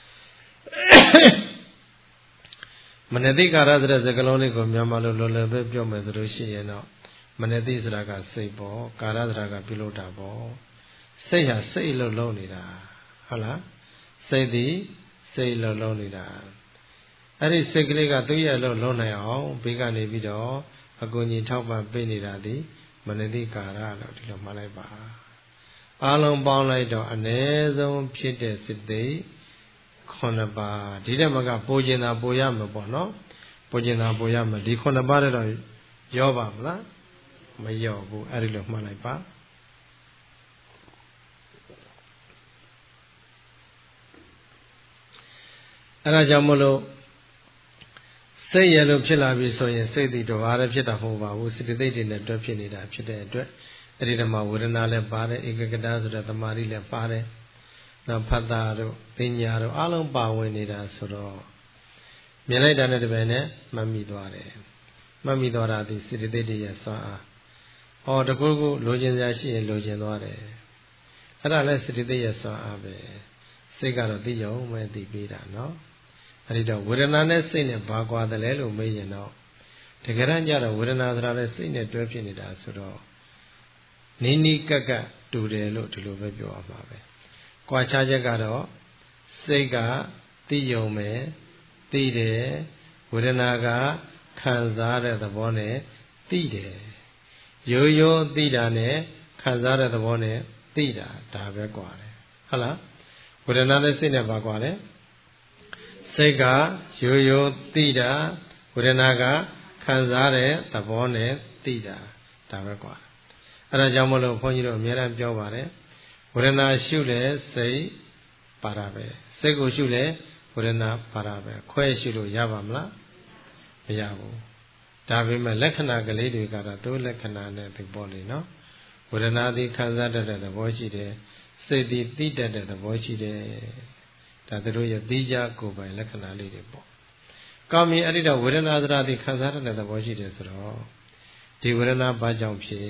မနတိကာရဆိုတဲ့စကားလုံးလေးကိုမြန်မာလိုလောလောပဲပြောမယ်ဆိုလို့ရှိရင်တော့မနတိဆိုတာကစိတ်ပေါ့ကာရဆိုတာကပြုလုပ်တာပေါ့စိတ်ဟာစိတ်လို့လုံးနေတာဟုတ်လားစိတ်သည်စိတ်လို့လုံးနေတာအဲ့ဒီစိတ်ကလေးကသူ့ရဲ့လို့လုံးနိုင်အောင်ဘေးကနေပြီးတော့အကူအညီထောက်ပံ့ပေးနေတာဒီမနတိကာရလို့ဒီလိုမှတ်လိုက်ပါအလုံးပေါင်းလိုက်တော့အ ਨੇ ဆုံးဖြစ်တဲ့စိတ်သိ9ပါးဒီတက်မကပိုကျင်တာပိုရမှာပေါ့နော်ပိုကျင်တာပိုရမှာဒီ9ပါးတော့ရောပါမလားမရောဘူးအဲ့ဒီလိုမှတ်လိုက်ပါအဲ့ဒါကြောင့်မလို့စိတ်ရလို့ဖြစ်လာပြီဆိုရင်စိတ်တည်တော့ဘာလဲဖြစ်တာမဟုတ်ပါဘူးစိတ္တိတွေနဲ့တွဲဖြစ်နေတာဖြစ်တဲ့အတွက်အဲ့ဒီတမှာဝေဒနာလည်းပါတယ်ဧကဂတဆိုတဲ့သမာဓိလည်းပါတယ်နောက်ဖတ်တာတို့ပညာတို့အလုံးပါဝင်နေတာဆိုတော့မြင်လိုက်တာနဲ့တပည့်နဲ့မှတ်မိသွားတယ်မှတ်မိသွားတာဒီစိတ္တိတွေရဲ့စွမ်းအားတကူကူလိုချင်စရာရှိရင်လိုချင်သွားတယ်အဲ့ဒါလည်းစိတ္တိရဲ့စွမ်းအားပဲစိတ်ကတော့သိရုံပဲသိပေးတာနော်အဲ့ဒီတော့ဝေဒနာနဲ့စိတ်နဲ့ဘာကွာတယ်လဲလို့မေးရင်တော့တကယ်တမ်းကျတော့ဝေဒနာဆိုတာလည်းစိတ်နဲ့တွဲဖြစ်နေတာဆိုတော့နီးနီးကပ်ကပ်တူတယ်လို့ဒီလိုပဲပြောရမှာပဲကွာခြားချက်ကတော့စိတ်ကသိရုံပဲသိတယ်ဝေဒနာကခံစားတဲ့သဘောနဲ့သိတယ်ရိုးရိုးသိတာနဲ့ခံစားတဲ့သဘောနဲ့သိတာဒါပဲကွာတယ်ဟုတ်လားဝေဒနာနဲ့စိတ်နဲ့ပါကွာတယ်စိတ်ကရိုးရိုးသိတာဝေဒနာကခံစားတဲ့သဘောနဲ့သိတာဒါပဲကွာအဲ့ဒါကြောင့်မလို့ဘုန်းကြီးတို့အများအားပြောပါတယ်ဝေဒနာရှုလဲစိတ်ပါတာပဲစိတ်ကိုရှုလဲဝေဒနာပါတာပဲခွဲရှုလို့ရပါမလားမရဘူးဒါပေမဲ့လက္ခဏာကလေးတွေကတော့သူ့လက္ခဏာနဲ့ဒီပေါ်လေနော်ဝေဒနာသည်ခံစားတတ်တဲ့သဘောရှိတယ်စိတ်သည်သိတတ်တဲ့သဘောရှိတယ်ဒါတို့ရဲ့သိကြကိုယ်ပိုင်လက္ခဏာလေးတွေပေါ့ကောင်းပြီအဲ့ဒီတော့ဝေဒနာသရာသည်ခံစားတတ်တဲ့သဘောရှိတယ်ဆိုတော့ဒီဝေဒနာဘာကြောင့်ဖြစ်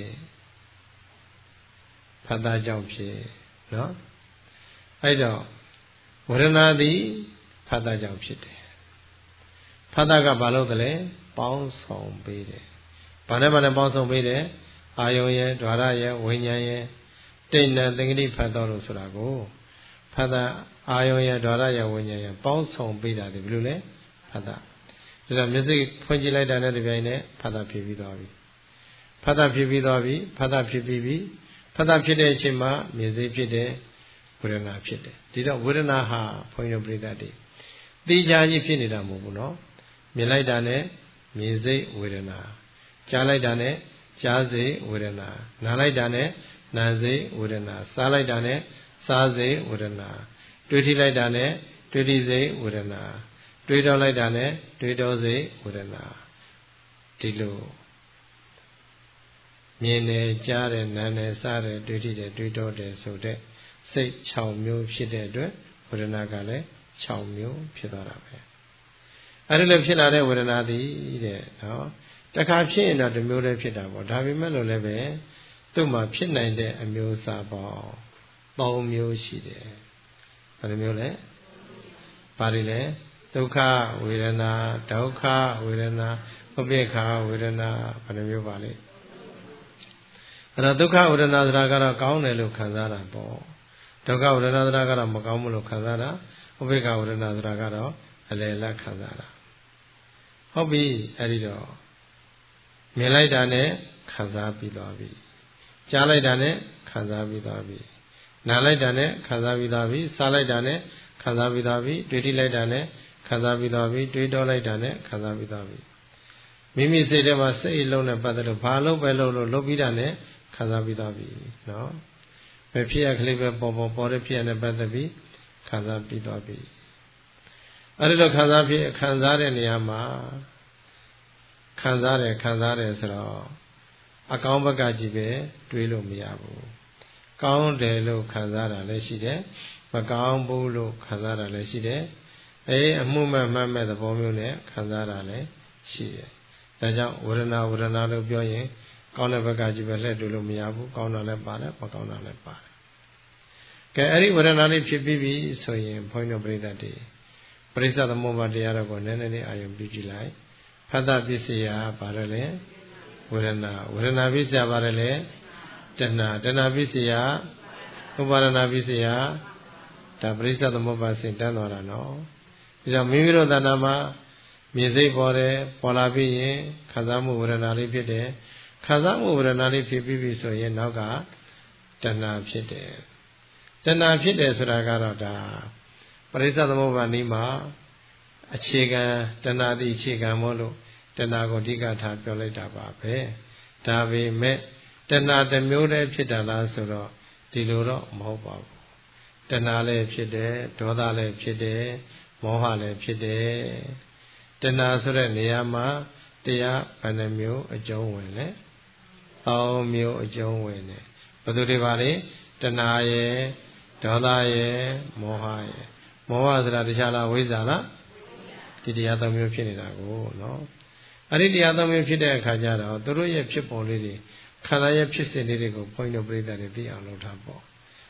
ဖတ်တာကြောင့်ဖြစ်နော်အဲ့တော့ဝေဒနာသည်ဖတ်တာကြောင့်ဖြစ်တယ်ဖတ်တာကဘာလို့လဲပေါင်းဆောင်ပေးတယ်ဘာနဲ့ပေါင်းဆောင်ပေးတယ်အာယုံရဲ့ဓာရရဲ့ဝိညာဉ်ရဲ့တိဏ္ဍသင်္ကတိဖတ်တော်လို့ဆိုတာကိုဖတ်တာအာယုံရဲ့ဓာရရဲ့ဝိညာဉ်ရဲ့ပေါင်းဆောင်ပေးတာဒီဘယ်လိုလဲဖတ်တာဒါတော့မျက်စိဖွင့်ကြည့်လိုက်တာနဲ့ဒီပိုင်းနဲ့ဖတ်တာဖြစ်ပြီးသွားပြီဖတ်တာဖြစ်ပြီးသွားပြီဖတ်တာဖြစ်ပြီးပြီဖတ်တာဖြစ်တဲ့အချိန်မှာမျက်စိဖြစ်တယ်ဝေဒနာဖြစ်တယ်ဒီတော့ဝေဒနာဟာဘုန်းကြီးတို့ပြိတ္တတွေသိကြကြီးဖြစ်နေတာမဟုတ်ဘူးနော်မြင်လိုက်တာနဲ့မြင်စိတ်ဝေဒနာကြားလိုက်တာနဲ့ကြားစိတ်ဝေဒနာနားလိုက်တာနဲ့နားစိတ်ဝေဒနာစားလိုက်တာနဲ့စားစိတ်ဝေဒနာတွေးထိလိုက်တာနဲ့တွေးထိစိတ်ဝေဒနာတွေးတောလိုက်တာနဲ့တွေးတောစိတ်ဝေဒနာဒီလိုမြင်တယ်ကြားတယ်နားတယ်စားတယ်တွေးထိတယ်တွေးတောတယ်ဆိုတဲ့စိတ်6မျိုးဖြစ်တဲ့အတွက်ဝေဒနာကလည်း6မျိုးဖြစ်သွားတာပဲအဲ့ဒီလိုဖြစ်လာတဲ့ဝေဒနာသည်တဲ့နော်တခါဖြစ်ရင်တော့တစ်မျိုးတည်းဖြစ်တာပေါ့ဒါပေမဲ့လို့လည်းပဲသူ့မှာဖြစ်နိုင်တဲ့အမျိုးအစားပေါင်း3မျိုးရှိတယ်ဘယ်လိုမျိုးလဲဘာတွေလဲဒုက္ခဝေဒနာဒုက္ခဝေဒနာဥပေက္ခဝေဒနာဘယ်လိုမျိုးပါလဲအဲ့တော့ဒုက္ခဝေဒနာဆိုတာကတော့ကောင်းတယ်လို့ခံစားတာပေါ့ဒုက္ခဝေဒနာဆိုတာကတော့မကောင်းဘူးလို့ခံစားတာဥပေက္ခဝေဒနာဆိုတာကတော့အလယ်လတ်ခံစားတာဟုတ်ပြီအဲ့ဒီတော့မြင်လိုက်တာနဲ့ခံစားပြီးသွားပြီကြားလိုက်တာနဲ့ခံစားပြီးသွားပြီနားလိုက်တာနဲ့ခံစားပြီးသွားပြီစားလိုက်တာနဲ့ခံစားပြီးသွားပြီတွေးထိလိုက်တာနဲ့ခံစားပြီးသွားပြီတွေးတောလိုက်တာနဲ့ခံစားပြီးသွားပြီမိမိစိတ်ထဲမှာစိတ်အလုံးနဲ့ပတ်သက်လို့ဘာလို့ပဲလုပ်ပြီးတာနဲ့ခံစားပြီးသွားပြီနော်ပဲဖြစ်ရကလေးပဲပေါ်တဲ့ဖြစ်ရနဲ့ပတ်သက်ပြီးခံစားပြီးသွားပြီအဲ့ဒီလိုခံစားတဲ့နေရာမှာခံစားတယ်ဆိုတော့အကောင်းဘက်ကကြည့်ပဲတွေးလို့မရဘူးကောင်းတယ်လို့ခံစားတာလည်းရှိတယ်မကောင်းဘူးလို့ခံစားတာလည်းရှိတယ်အမှုမဲ့မှတ်မဲ့သဘောမျိုးနဲ့ခံစားတာလည်းရှိတယ်ဒါကြောင့်ဝေဒနာလို့ပြောရင်ကောင်းတဲ့ဘက်ကကြည့်ပဲလှည့်တွေ့လို့မရဘူးကောင်းတာလည်းပါတယ်မကောင်းတာလည်းပါတယ်ကဲအဲ့ဒီဝေဒနာလေးဖြစ်ပြီးပြီဆိုရင်ဘုန်းကြီးတို့ပြိဿတွေပရိစ္ဆေသမုပ္ပါတရားတော်ကိုနည်းနည်းလေးအာရုံပြုကြည့်လိုက်ဖတ်တာပစ္စယပါတယ်လေဝေဒနာပစ္စယပါတယ်လေတဏပစ္စယဥပါဒနာပစ္စယဒါပရိစ္ဆေသမုပ္ပါစင်တန်းသွားတာနော်ဒါကြောင့်မိမိတို့တဏ္ဍာမှာမြင်စိတ်ပေါ်လာပြီးရင်ခံစားမှုဝေဒနာလေးဖြစ်တယ်ခံစားမှုဝေဒနာလေးဖြစ်ပြီးပြီဆိုရင်နောက်ကတဏှာဖြစ်တယ်တဏှာဖြစ်တယ်ဆိုတာကတော့ဒါပရိစ္ဆေသမုပ္ပါနီးမှာအခြေခံတဏှာတိအခြေခံမို့လို့တဏှာကိုအဓိကထားပြောလိုက်တာပါပဲဒါပေမဲ့တဏှာတစ်မျိုးတည်းဖြစ်တာလားဆိုတော့ဒီလိုတော့မဟုတ်ပါဘူးတဏှာလည်းဖြစ်တယ်ဒေါသလည်းဖြစ်တယ်မောဟလည်းဖြစ်တယ်တဏှာဆိုတဲ့နေရာမှာတရားဘယ်နှမျိုးအကျုံးဝင်လဲ3မျိုးအကျုံးဝင်တယ်ဘယ်သူတွေပါလဲတဏှာရယ်ဒေါသရယ်မောဟရယ်မောဟဆိုတာတရားလားဝိဇ္ဇာလားဒီတရား3မျိုးဖြစ်နေတာကိုနော်အဲ့ဒီတရား3မျိုးဖြစ်တဲ့အခါကျတော့သူတို့ရဲ့ဖြစ်ပုံလေးတွေခန္ဓာရဲ့ဖြစ်စဉ်လေးတွေကိုဘုန်းကြီးတို့ပြိဿတွေသိအောင်လုပ်ထားပေါ့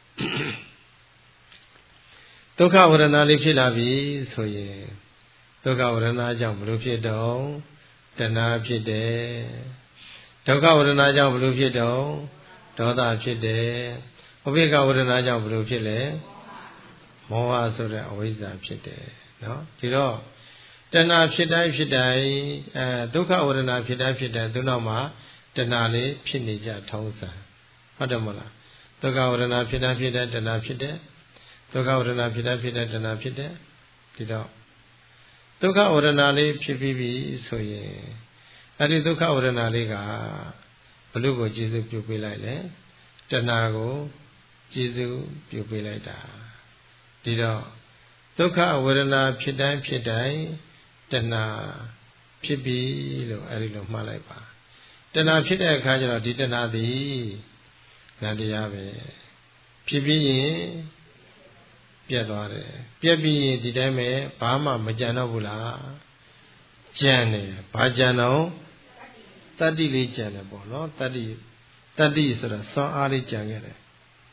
ဒုက္ခဝေဒနာလေးဖြစ်လာပြီဆိုရင်ဒုက္ခဝေဒနာကြောင့်ဘယ်လိုဖြစ်တော့တဏှာဖြစ်တယ်ဒုက္ခဝေဒနာကြောင့်ဘယ်လိုဖြစ်တော့ဒေါသဖြစ်တယ်ဥပေက္ခဝေဒနာကြောင့်ဘယ်လိုဖြစ်လဲမောဟဆိုတဲ့အဝိဇ္ဇာဖြစ်တယ်နော်ဒီတော့တဏှာဖြစ်တိုင်းဖြစ်တိုင်းဒုက္ခဝေဒနာဖြစ်တိုင်းဖြစ်တိုင်းသူနောက်မှာတဏှာလေးဖြစ်နေကြထုံးစံဟုတ်တယ်မဟုတ်လားဒုက္ခဝေဒနာဖြစ်တိုင်းဖြစ်တိုင်းတဏှာဖြစ်တယ်ဒုက္ခဝေဒနာဖြစ်တိုင်းဖြစ်တိုင်းတဏှာဖြစ်တယ်ဒီတော့ဒုက္ခဝေဒနာလေးဖြစ်ပြီးပြီဆိုရင်အဲ့ဒီဒုက္ခဝေဒနာလေးကဘလို့ကိုကျေစုပြုပေးလိုက်လဲတဏှာကိုကျေစုပြုပေးလိုက်တာဒီတော့ဒုက္ခဝေဒနာဖြစ်တိုင်းဖြစ်တိုင်းတဏှာဖြစ်ပြီလို့အဲ့ဒီလိုမှတ်လိုက်ပါတဏှာဖြစ်တဲ့အခါကျတော့ဒီတဏှာသည်နန္တရားပဲဖြစ်ပြီးရင်ပြတ်သွားတယ်ပြတ်ပြီးရင်ဒီတိုင်းပဲဘာမှမကြံတော့ဘူးလားကြံတယ်ဘာကြံတော့တတ္တိလေးကြံတယ်ပေါ့နော်တတ္တိဆိုတာစွမ်းအားလေးကြံခဲ့တယ်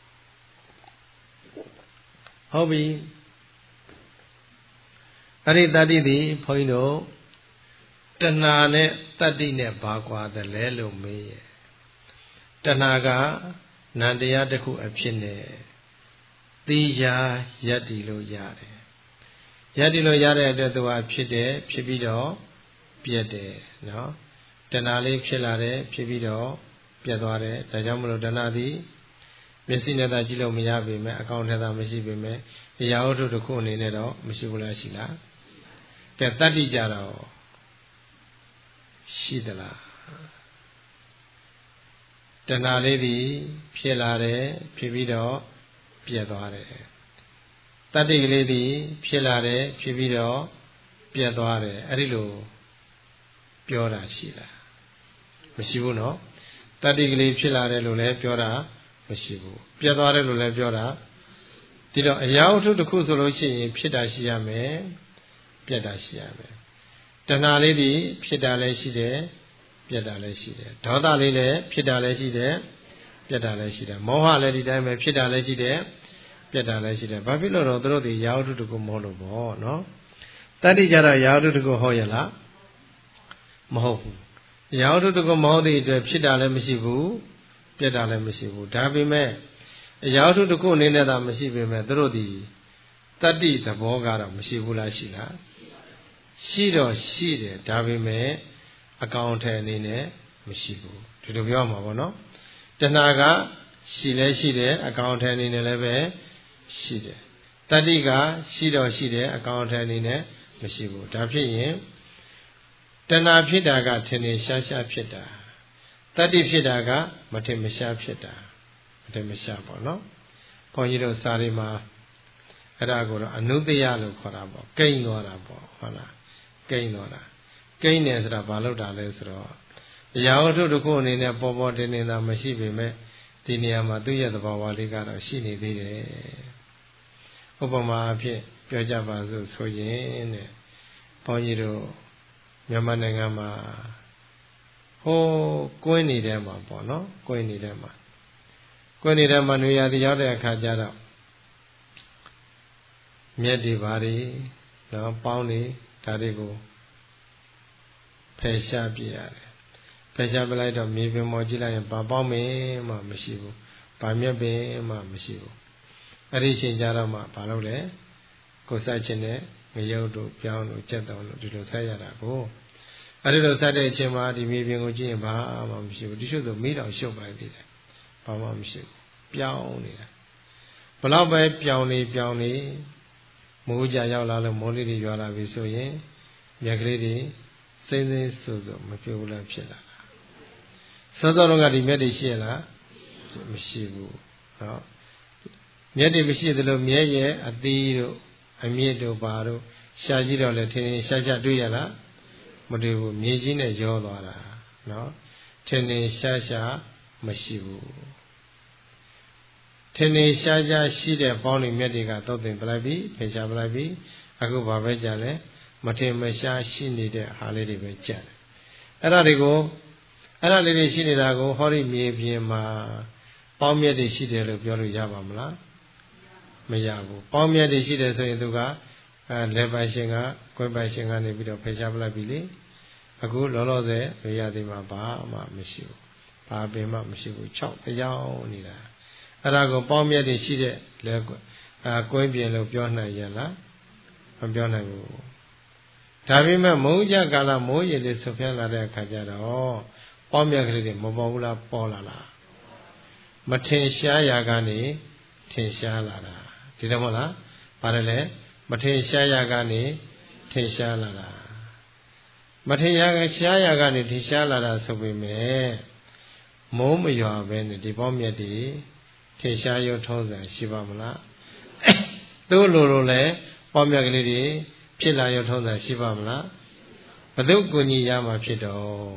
ဟုတ်ပြီအဲ့ဒီတတ္တိသည်ဘုန်းကြီးတို့တဏှာနဲ့တတ္တိနဲ့ဘာကွာတယ်လဲလို့မေးရဲ့တဏှာကနန္တရားတစ်ခုအဖြစ်နဲ့သိရာယက်တည်လို့ရတယ်ယက်တည်လို့ရတဲ့အတွက်သူကဖြစ်တယ်ဖြစ်ပြီးတော့ပြတ်တယ်နော်တဏှာလေးဖြစ်လာတယ်ဖြစ်ပြီးတော့ပြတ်သွားတယ်ဒါကြောင့်မလို့တဏှာသည်မျက်စိနဲ့သာကြည့်လို့မရပေမဲ့အကောင့်ထဲသာမရှိပေမဲ့အရာဝတ္ထုတစ်ခုအနေနဲ့တော့မရှိဘူးလားရှိလားကဲတတ္တိကြတော့ရှိသလားတဏှာလေးသည်ဖြစ်လာတယ်ဖြစ်ပြီးတော့ပြတ်သွားတယ်တတ္တိကလေးသည်ဖြစ်လာတယ်ဖြစ်ပြီးတော့ပြတ်သွားတယ်အဲ့ဒီလိုပြောတာရှိလားမရှိဘူးနော်တတ္တိကလေးဖြစ်လာတယ်လို့လည်းပြောတာမရှိဘူးပြတ်သွားတယ်လို့လည်းပြောတာဒီတော့အရာဝတ္ထုတစ်ခုဆိုလို့ရှိရင်ဖြစ်တာရှိရမယ်ပြတ်တာရှိရမယ်တဏှာလေးသည်ဖြစ်တာလည်းရှိတယ်ပြတ်တာလည်းရှိတယ်ဒေါသလေးလည်းဖြစ်တာလည်းရှိတယ်ပြတ်တာလည်းရှိတယ်မောဟလည်းဒီတိုင်းပဲဖြစ်တာလည်းရှိတယ်ပြတ်တာလည်းရှိတယ်ဘာဖြစ်လို့တော့သူတို့ဒီရာဝတ္ထုတစ်ခုမဟုတ်လို့ပေါ့နော်တတ္တိကြတော့ရာဝတ္ထုတစ်ခုဟုတ်ရလားမဟုတ်ဘူးရာဝတ္ထုတစ်ခုမဟုတ်တဲ့အတွက်ဖြစ်တာလည်းမရှိဘူးပြတ်တာလည်းမရှိဘူးဒါပေမဲ့ရာဝတ္ထုတစ်ခုအနေနဲ့သာမရှိပေမဲ့သူတို့ဒီတတ္တိသဘောကတော့မရှိဘူးလားရှိလားရှိတော့ရှိတယ်ဒါပေမဲ့အကောင်အထည်အနေနဲ့မရှိဘူးဒီလိုပြောမှာပေါ့နော်တဏှာကရှိလဲရှိတယ်အကောင်အထည်အနေနဲ့လည်းပဲရှိတယ်တတ္တိကရှိတော့ရှိတယ်အကောင်အထည်အနေနဲ့မရှိဘူးဒါဖြစ်ရင်တဏှာဖြစ်တာကထင်ထင်ရှားရှားဖြစ်တာတတ္တိဖြစ်တာကမထင်မရှားဖြစ်တာမထင်မရှားပေါ့နော်ဘုန်းကြီးတို့စာရီမှာအဲ့ဒါကိုတော့အနုတ္တယလို့ခေါ်တာပေါ့ကိန်းသွားတာပေါ့ဟုတ်လားကိန်းသွားတာကိန်းတယ်ဆိုတာဘာလို့တာလဲဆိုတော့အရာဝတ္ထုတစ်ခုအနေနဲ့ပေါ်ပေါ်တင်နေတာမရှိပေမဲ့ဒီနေရာမှာသူ့ရဲ့သဘာဝလေးကတော့ရှိနေသေးတယ်ဥပမာအဖြစ်ပြောကြပါစို့ဆိုရင်တဲ့ဘုန်းကြီးတို့မြန်မာနိုင်ငံမှာဟိုကွင်းနေတဲ့မှာပေါ့နော်ကွင်းနေတဲ့မှာနွေရာသီရောက်တဲ့အခါကျတော့မြက်တွေဘာတွေနော်ပေါင်းတွေဒါတွေကိုဖယ်ရှားပြရတယ်ဖယ်ရှားပလိုက်တော့မြေပြင်ပေါ်ကြည့်လိုက်ရင်ဘာပေါင်းမင်းမှမရှိဘူးဘာမြက်ပင်မှမရှိဘူးအဲ့ဒီချိန်ကြတော့မှဘာလုပ်လဲကိုစိုက်ခြင်းနဲ့ငရုတ်တို့ပြောင်းတို့ကြက်တော်တို့ဒီလိုဆက်ရတာကိုအဲ့ဒီလိုဆက်တဲ့အချိန်မှာဒီမြေပြင်ကိုကြည့်ရင်ဘာမှမရှိဘူးဒီရှုဆိုမိတော်ရှုပ်ပါလေတယ်ဘာမှမရှိဘူးပြောင်းနေတာဘလောက်ပဲပြောင်းနေမိုးကြရောက်လာလို့မိုးလေးတွေရွာလာပြီဆိုရင်မြက်ကလေးတွေစိမ့်ဆူမပြုတ်လည်းဖြစ်လာတာစောစောတော့ကဒီမြက်တွေရှိရလားမရှိဘူးနော်မြက်တွေမရှိသလိုမြက်ရဲ့အသီးတို့အမြင့်တို့ဘာတို့ရှားကြည့်တော့လည်းထင်ထင်ရှားတွေ့ရလားမတွေ့ဘူးမြေကြီးနဲ့ရောသွားတာနော်ထင်ထင်ရှားမရှိဘူးထင်ထင်ရှားရှိတဲ့ပေါင်းနေမြက်တွေကသုတ်သင်ပလိုက်ပြီးဖေရှားပလိုက်ပြီးအခုဘာပဲကြလဲမထင်မရှားရှိနေတဲ့ဟာလေးတွေပဲကြက်တယ်အဲ့ဒါလေးတွေရှိနေတာကိုဟောဒီမြေပြင်မှာပေါင်းမြက်တွေရှိတယ်လို့ပြောလို့ရပါမလားမရဘူးပေါင်းမြက်တွေရှိတယ်ဆိုရင်သူကလက်ပိုင်ရှင်ကကွယ်ပိုင်ရှင်ကနေပြီးတော့ဖေရှားပလိုက်ပြီလေအခုလောလောဆယ်နေရာဒီမှာဘာမှမရှိဘူးဘာပင်မှမရှိဘူး6တရားနေတာအဲ့ဒါကိုပေါင်းမြက်တွေရှိတဲ့လက်ကွယ်ပြင်လို့ပြောနိုင်ရလားမပြောနိုင်ဘူးဒါပေမဲ့မုန်းကြကာလမိုးရေလေးဆွဖြန်းလာတဲ့အခါကျတော့ပေါမြတ်ကလေးတွေမပေါ်ဘူးလားပေါ်လာလားမထင်ရှားရာကနေထင်ရှားလာတာဒီတော့မဟုတ်လားပါတယ်လေမထင်ရှားရာကနေထင်ရှားလာတာမထင်ရှားရာကနေထင်ရှားလာတာဆိုပေမဲ့မိုးမရွာပဲနဲ့ဒီပေါမြတ်တွေထင်ရှားရုံထုံးစံရှိပါမလားသူ့လိုလဲပေါမြတ်ကလေးတွေဖြစ်လာရုံထုံးစံရှိပါမလားဘု து ကိုကြီးရမှာဖြစ်တော့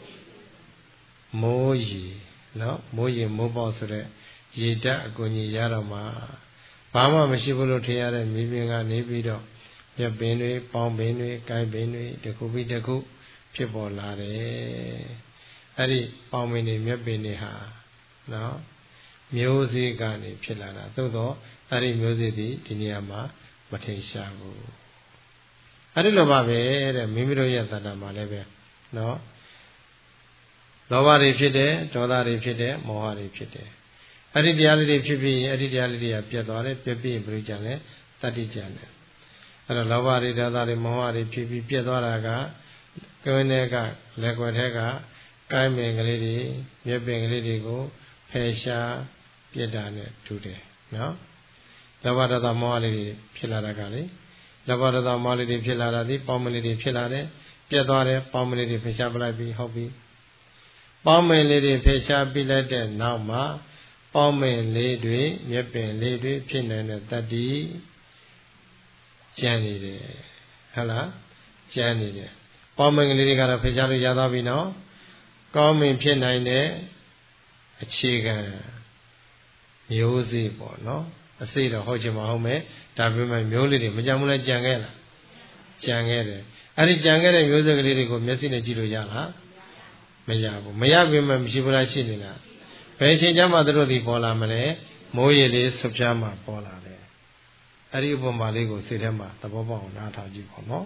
မိုးရီနော်မိုးရီမိုးပေါဆိုတဲ့ရေဓာတ်အကူကြီးရတော့မှာဘာမှမရှိဘူးလို့ထင်ရတဲ့မြေပြင်ကနေပြီးတော့မြက်ပင်တွေပေါင်းပင်တွေကိုင်းပင်တွေတစ်ခုပြီးတစ်ခုဖြစ်ပေါ်လာတယ်အဲ့ဒီပေါင်းပင်တွေမြက်ပင်တွေဟာနော်မျိုးစေ့ကနေဖြစ်လာတာသို့တော့အဲ့ဒီမျိုးစေ့ဒီနေရာမှာမထင်ရှားဘူးအဲ့ဒီလိုပါပဲတဲ့မိမိတို့ရဲ့သတ္တမှာလည်းပဲနော်လောဘတွေဖြစ်တယ်ဒေါသတွေဖြစ်တယ်မောဟတွေဖြစ်တယ်အဲ့ဒီတရားလေးတွေဖြစ်ပြီးရင်အဲ့ဒီတရားလေးတွေကပြတ်သွားတယ်ပြတ်ပြီးရင်ဘယ်လိုကြလဲတတ္တိကြတယ်အဲ့တော့လောဘတွေဒေါသတွေမောဟတွေဖြစ်ပြီးပြတ်သွားတာကကိုယ်နဲ့ကလက်ွယ်ထဲကကိုင်းပင်ကလေးတွေမြက်ပင်ကလေးတွေကိုဖယ်ရှားပြတ်တာနဲ့ထူတယ်နော်လောဘဒေါသမောဟလေးတွေဖြစ်လာတာကလေလောဘဒေါသမောဟလေးတွေဖြစ်လာတာဒီပေါင်းမလေးတွေဖြစ်လာတယ်ပြတ်သွားတယ်ပေါင်းမလေးတွေဖယ်ရှားပလိုက်ပြီးဟုတ်ပြီပေါင်းမလေးတွေဖယ်ရှားပြီးလိုက်တဲ့နောက်မှာပေါင်းမလေးတွေမြက်ပင်လေးတွေဖြစ်နေတဲ့တတ္တိကျန်နေတယ်ဟုတ်လားကျန်နေတယ်ပေါင်းမလေးတွေကတော့ဖယ်ရှားလို့ရသွားပြီနော်ကောင်းမင်ဖြစ်နိုင်တဲ့အခြေခံမျိုးစေ့ပေါ့နော်အစိတော့ဟုတ်ချင်မဟုတ်မဲ့ဒါပေမဲ့မျိုးလေးတွေမကြမ်းဘူးလဲကြံခဲ့လားကြံခဲ့တယ်အဲ့ဒီကြံခဲ့တဲ့မျိုးစေ့ကလေးတွေကိုမျက်စိနဲ့ကြည့်လို့ရလားမရဘူးမရပေမဲ့မရှိဘူးလားရှိနေလားဘယ်အချိန်ကျမှသူတို့ဒီပေါ်လာမလဲမိုးရေလေးဆွဖြားမှပေါ်လာတယ်အဲ့ဒီဥပမာလေးကိုစိတ်ထဲမှာသဘောပေါက်အောင်နားထောင်ကြည့်ပါနော်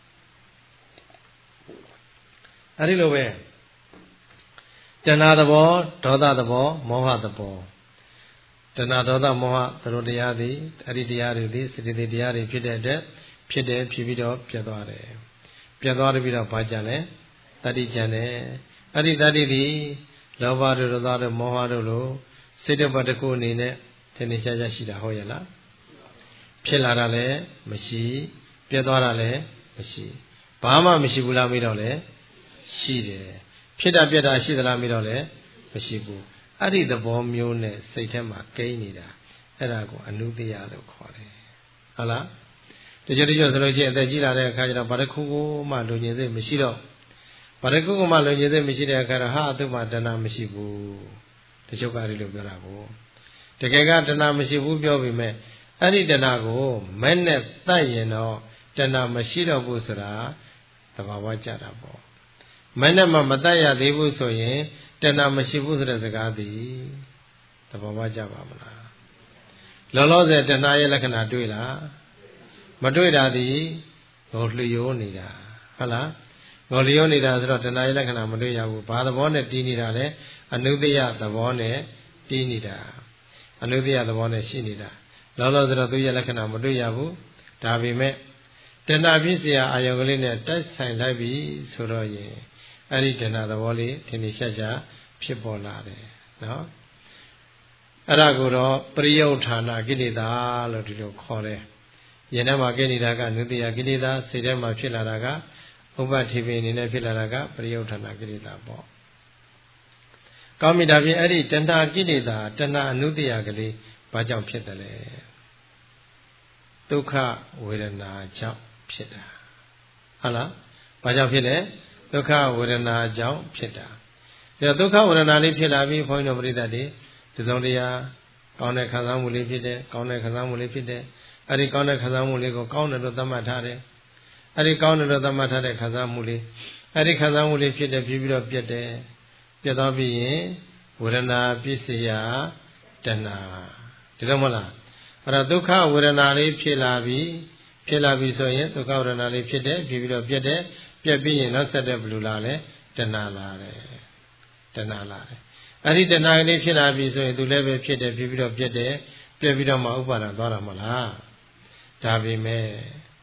အဲ့ဒီလိုပဲတဏှာသဘောဒေါသသဘောမောဟသဘောတဏှာဒေါသမောဟသတို့တရားသည်အဲ့ဒီတရားတွေသည်စတိတိတရားတွေဖြစ်တဲ့အတွက်ဖြစ်တယ်ဖြစ်ပြီးတော့ပြတ်သွားတယ်ပြတ်သွားပြီးတော့ဘာကြလဲတတိကြံတယ်အဲ့ဒီတတိသည်လောဘတို့ဒေါသတို့မောဟတို့လိုစိတ်တပတ်တစ်ခုအနေနဲ့ထင်ထင်ရှားရှားရှိတာဟုတ်ရဲ့လားဖြစ်လာတာလည်းမရှိပြတ်သွားတာလည်းမရှိဘာမှမရှိဘူးလားမေးတော့လေရှိတယ်ဖြစ်တာပြတ်တာရှိသလားမေးတော့လေမရှိဘူးအဲ့ဒီသဘောမျိုးနဲ့စိတ်ထဲမှာကိန်းနေတာအဲ့ဒါကိုအနုတ္တယလို့ခေါ်တယ်ဟုတ်လားတချို့ဆိုလို့ရှိရင်အသက်ကြီးလာတဲ့အခါကျတော့ဘာတစ်ခုမှလူကျင်စိတ်မရှိတော့ဘာတစ်ခုမှလူကျင်စိတ်မရှိတဲ့အခါတော့ဟာသူ့မှာတဏှာမရှိဘူးတချို့ကလည်းလို့ပြောတာကိုတကယ်ကတဏှာမရှိဘူးပြောပေမဲ့အဲ့ဒီတဏှာကိုမဲ့နဲ့တတ်ရင်တော့တဏှာမရှိတော့ဘူးဆိုတာသဘာဝကျတာပေါ့မဲ့နဲ့မှမတတ်ရသေးဘူးဆိုရင်တဏှာမရှိဘူးဆိုတဲ့စကားသည်သဘာဝကျပါမလားလောလောဆယ်တဏှာရဲ့လက္ခဏာတွေ့လားမတွေ့တာသည်ငိုလျောနေတာဟုတ်လားငိုလျောနေတာဆိုတော့တဏှာရဲ့လက္ခဏာမတွေ့ရဘူးဘာသဘောနဲ့တီးနေတာလဲအနုတ္တယသဘောနဲ့တီးနေတာအနုတ္တယသဘောနဲ့ရှိနေတာလောလောဆယ်တော့သူရဲ့လက္ခဏာမတွေ့ရဘူးဒါပေမဲ့တဏှာဖြစ်เสียအာယုံကလေးနဲ့တိုက်ဆိုင်လိုက်ပြီဆိုတော့ရင်အဲ့ဒီတဏှာသဘောလေးထင်ထင်ရှားရှားဖြစ်ပေါ်လာတယ်နော်အဲ့ဒါကိုတော့ပရိယုဌာဏကိလေသာလို့ဒီလိုခေါ်တယ်ယင်ထဲမှာကိလေသာကနုတ္တိယကိလေသာစိတ်ထဲမှာဖြစ်လာတာကဥပ္ပတိပိအနေနဲ့ဖြစ်လာတာကပရိယုဌာဏကိလေသာပေါ့ကောင်းပြီဒါဖြင့်အဲ့ဒီတဏှာကိလေသာတဏှာအနုတ္တိယကလေးဘာကြောင့်ဖြစ်တယ်လဲဒုက္ခဝေဒနာကြောင့်ဖြစ်တာဟုတ်လားဘာကြောင့်ဖြစ်လဲဒုက္ခဝေဒနာကြောင့်ဖြစ်တာဒါဒုက္ခဝေဒနာလေးဖြစ်လာပြီးဘုန်းကြီးတို့ပရိသတ်တွေဒီဆုံးတရားကောင်းတဲ့ခံစားမှုလေးဖြစ်တယ်ကောင်းတဲ့ခံစားမှုလေးဖြစ်တယ်အဲ့ဒီကောင်းတဲ့ခံစားမှုလေးကိုကောင်းတယ်လို့သတ်မှတ်ထားတယ်အဲ့ဒီကောင်းတယ်လို့သတ်မှတ်ထားတဲ့ခံစားမှုလေးအဲ့ဒီခံစားမှုလေးဖြစ်တယ်ပြီးတော့ပြတ်တယ်ပြတ်သွားပြီးရင်ဝေဒနာပစ္စယတဏှာဒီလိုမဟုတ်လားအဲ့တော့ဒုက္ခဝေဒနာလေးဖြစ်လာပြီဆိုရင်ဒုက္ခဝေဒနာလေးဖြစ်တယ်ပြီးတော့ပြတ်တယ်ပြတ်ပြီးရင်နောက်ဆက်တဲ့ဘယ်လိုလာလဲတဏှာလာတယ်တဏှာလာတယ်အဲ့ဒီတဏှာလေးဖြစ်လာပြီဆိုရင်သူလည်းပဲဖြစ်တယ်ပြီးတော့ပြတ်တယ်ပြတ်ပြီးတော့မှဥပါဒံသွားတာမလားဒါပေမဲ့တ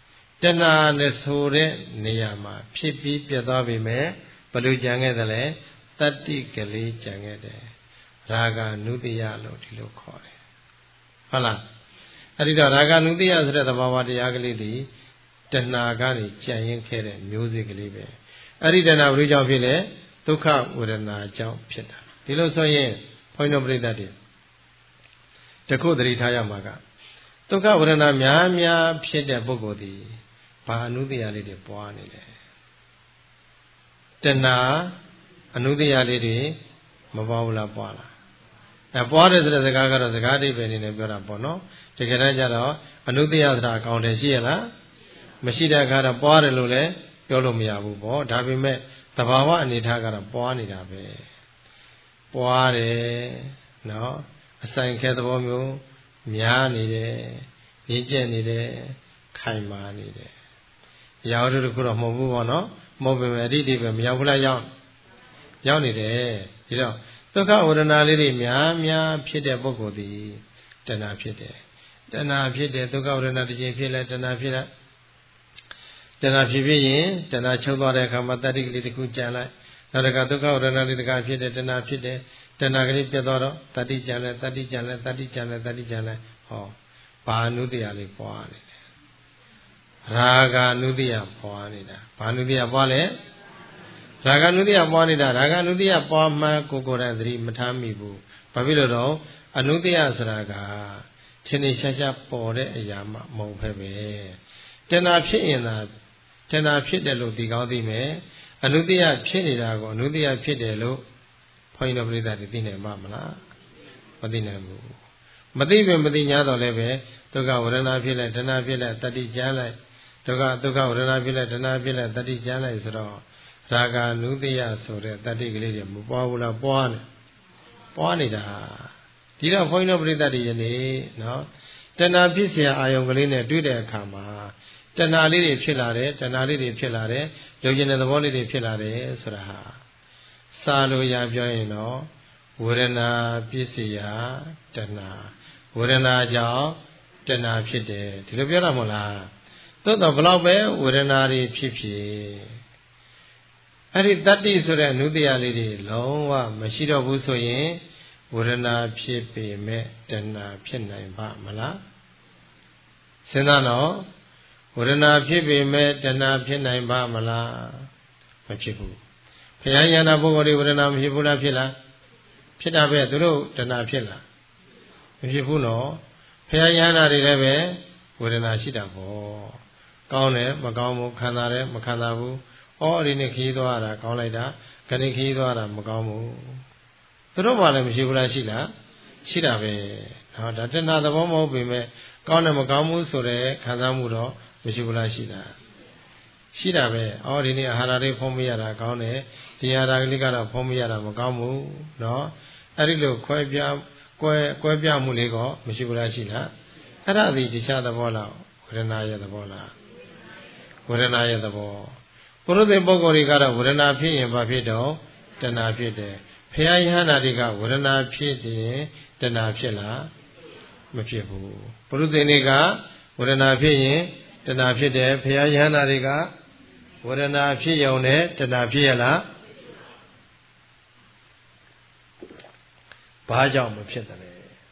တဏှာနဲ့ဆိုတဲ့နေရာမှာဖြစ်ပြီးပြတ်သွားပြီမဲ့ဘယ်လိုကြံခဲ့တယ်လဲတတ္တိကလေးကြံခဲ့တယ်ရာဂနုတ္တိယလို့ဒီလိုခေါ်တယ်ဟုတ်လားအဲ့ဒီတော့ရာဂနုတ္တိယဆိုတဲ့သဘာဝတရားကလေးတွေတဏှာကနေကြံရင်ခဲ့တဲ့မျိုးစေ့ကလေးပဲအဲ့ဒီတဏှာဘယ်လိုကြောင့်ဖြစ်လဲဒုက္ခဝေဒနာကြောင့်ဖြစ်တာဒီလိုဆိုရင်ဘုန်းတော်ပြိဿတွေတခုသတိထားရမှာကဒုက္ခဝေဒနာများများဖြစ်တဲ့ပုဂ္ဂိုလ်ဒီဘာအနုတ္တိယလေးတွေပွားနေလဲတဏှာအနုတ္တိယလေးတွေမပွားဘူးလားပွားလားပွားတယ်ဆိုတဲ့စကားကတော့စကားအဓိပ္ပာယ်အနေနဲ့ပြောတာပေါ့နော်တကယ်တမ်းကျတော့အနုတ္တိယဆိုတာအကောင်းတယ်ရှိရလားမရှိတဲ့အခါတော့ပွားတယ်လို့လည်းပြောလို့မရဘူးပေါ့ဒါပေမဲ့သဘာဝအနေထားကတော့ပွားနေတာပဲပွားတယ်နော်အဆိုင်ခဲသဘောမျိုးများနေတယ်ရင့်ကျက်နေတယ်ခိုင်မာနေတယ်ရောက်တဲ့ခုတော့မဟုတ်ဘူးပေါ့နော်မဟုတ်ပေမဲ့အဓိပ္ပာယ်မရောက်ဘူးလားရောက်နေတယ်ဒီတော့ဒုက္ခဝေဒနာလေးတွေများများဖြစ်တဲ့ပုဂ္ဂိုလ်ဒီတဏှာဖြစ်တယ်တဏှာဖြစ်တယ်ဒုက္ခဝေဒနာတစ်ချိန်ဖြစ်လဲတဏှာဖြစ်လိုက်တဏှာဖြစ်ပြီးရင်တဏှာချုပ်သွားတဲ့အခါမှာတတ္တိကလေးတစ်ခုကြံလိုက်နောက်တစ်ခါဒုက္ခဝေဒနာလေးတစ်ခါဖြစ်တယ်တဏှာဖြစ်တယ်တဏှာကလေးပြတ်သွားတော့တတ္တိကြံလဲတတ္တိကြံလဲတတ္တိကြံလဲတတ္တိကြံလဲဟောဘာနုတ္တိယလေးပွားနေတယ်ရာဂနုတ္တိယပွားနေတာဘာနုတ္တိယပွားလဲရာဂနုတ္တိယပွားနေတာရာဂနုတ္တိယပွားမှကိုယ်တိုင်သတိမထားမိဘူးဘာဖြစ်လို့တော့အနုတ္တိယဆိုတာကထင်ထင်ရှားရှားပေါ်တဲ့အရာမှမဟုတ်ပဲပဲတဏှာဖြစ်ရင်သာတဏှာဖြစ်တယ်လို့ဒီကောင်းသိမယ်အနုတ္တိယဖြစ်နေတာကိုအနုတ္တိယဖြစ်တယ်လို့ဘုန်းကြီးတို့ပြိဿတွေသိနိုင်မှာမလားမသိနိုင်ဘူးမသိပဲမသိ냐တော့လည်းပဲဒုက္ခဝေဒနာဖြစ်လိုက်တဏှာဖြစ်လိုက်တတ္တိကြမ်းလိုက်ဒုက္ခဝေဒနာဖြစ်လိုက်တဏှာဖြစ်လိုက်တတ္တိကြမ်းလိုက်ဆိုတော့ရာဂနုတ္တိယဆိုတဲ့တတ္တိကလေးတွေမပွားဘူးလားပွားနေတာဒီတော့ဘုန်းကြီးတို့ပြိဿတွေယနေ့နော်တဏှာဖြစ်เสียအာယုံကလေးနဲ့တွေ့တဲ့အခါမှာတဏှာလေးတွေဖြစ်လာတယ်တဏှာလေးတွေဖြစ်လာတယ်လုံကျင်တဲ့သဘောလေးတွေဖြစ်လာတယ်ဆိုတာဟာစာလိုရပြောရင်တော့ဝေဒနာပစ္စယတဏှာဝေဒနာကြောင့်တဏှာဖြစ်တယ်ဒီလိုပြောတာမဟုတ်လားသို့တော့ဘလောက်ပဲဝေဒနာတွေဖြစ်ဖြစ်အဲ့ဒီတတ္တိဆိုတဲ့အနုတ္တိယလေးတွေလုံးဝမရှိတော့ဘူးဆိုရင်ဝေဒနာဖြစ်ပေမဲ့တဏှာဖြစ်နိုင်ပါမလားစဉ်းစားတော့ဝေဒနာဖြစ်ပေမဲ့တဏှာဖြစ်နိုင်ပါမလားမဖြစ်ဘူးဘုရားယန္တာပုဂ္ဂိုလ်တွေဝေဒနာမဖြစ်ဘူးလားဖြစ်လားဖြစ်တာပဲသူတို့တဏှာဖြစ်လားမဖြစ်ဘူးနော်ဘုရားယန္တာတွေလည်းပဲဝေဒနာရှိတာပေါ့ကောင်းတယ်မကောင်းဘူးခံစားတယ်မခံစားဘူးဩအဲ့ဒီနေ့ခရီးသွားတာကောင်းလိုက်တာခဏခရီးသွားတာမကောင်းဘူးသူတို့မှလည်းမရှိဘူးလားရှိလားရှိတာပဲဟောဒါတဏှာသဘောမဟုတ်ပေမဲ့ကောင်းတယ်မကောင်းဘူးဆိုတဲ့ခံစားမှုတော့မရှိဘူးလားရှိတာပဲဩဒီနေ့အာဟာရလေးဖုံးမရတာကောင်းတယ်ဒီအာဟာရလေးကတော့ဖုံးမရတာမကောင်းဘူးเนาะအဲ့ဒီလိုကွဲပြားမှုလေးကမရှိဘူးလားရှိလားအဲ့ဒါဒီတခြားသဘောလားဝေဒနာရဲ့သဘောလားဝေဒနာရဲ့သဘောပုရုသေပုဂ္ဂိုလ်တွေကတော့ဝေဒနာဖြစ်ရင်ဘာဖြစ်တော့တဏှာဖြစ်တယ်ဘုရားယဟန္တာတွေကဝေဒနာဖြစ်ရင်တဏှာဖြစ်လားမဖြစ်ဘူးပုရုသေတွေကဝေဒနာဖြစ်ရင်တဏှာဖြစ်တယ်ဘုရားယဟန္တာတွေကဝေဒနာဖြစ်ရုံနဲ့တဏှာဖြစ်ရလားဘာကြောင့်မဖြစ်တယ်လဲ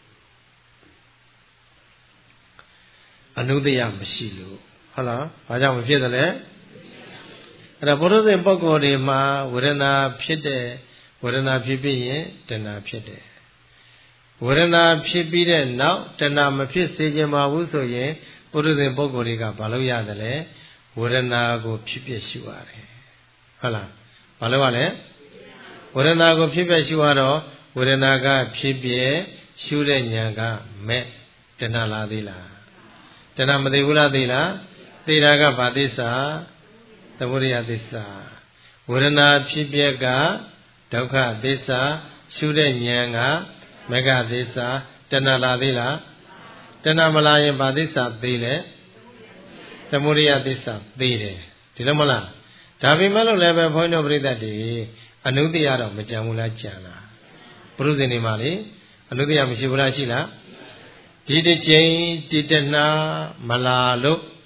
အနုတ္တိယမရှိလို့ဟုတ်လားဘာကြောင့်မဖြစ်တယ်လဲအဲ့ဒါပုရုသေပုဂ္ဂိုလ်တွေမှာဝေဒနာဖြစ်တဲ့ဝေဒနာဖြစ်ပြီးရင်တဏှာဖြစ်တယ်ဝေဒနာဖြစ်ပြီးတဲ့နောက်တဏှာမဖြစ်စေခြင်းပါဘူးဆိုရင်ပုရုသေပုဂ္ဂိုလ်တွေကဘာလို့ရတယ်လဲဝေဒနာကိုဖြစ်ဖြစ်ရှုရတယ်ဟုတ်လားဘာလို့ ရလဲဝေဒနာကိုဖြစ်ဖြစ်ရှုရတော့ဝေဒနာကဖြစ်ဖြစ်ရှုတဲ့ဉာဏ်ကမဲ့တဏှာလာသေးလားတဏှာမသိဘူးလားသိလားသိတာကဘာသစ္စာသမုဒယသစ္စာဝေဒနာဖြစ်ဖြစ်ကဒုက္ခသစ္စာရှုတဲ့ဉာဏ်ကမဂ္ဂသစ္စာတဏှာလာသေးလားတဏှာမလာရင်ဘာသစ္စာသိလဲသမုဒယသစ္စာသိတယ်ဒီလိုမလားဒါပေမဲ့လို့လည်းပဲဘုန်းတော်ပရိသတ်တွေအနုတ္တိယတော့မကြံဘူးလားကြံလားဘုရုဇဉ်နေမှာလေအနုတ္တိယမရှိဘူးလားရှိလားဒီတစ်ချိန်ဒီတဏှာမလာလို့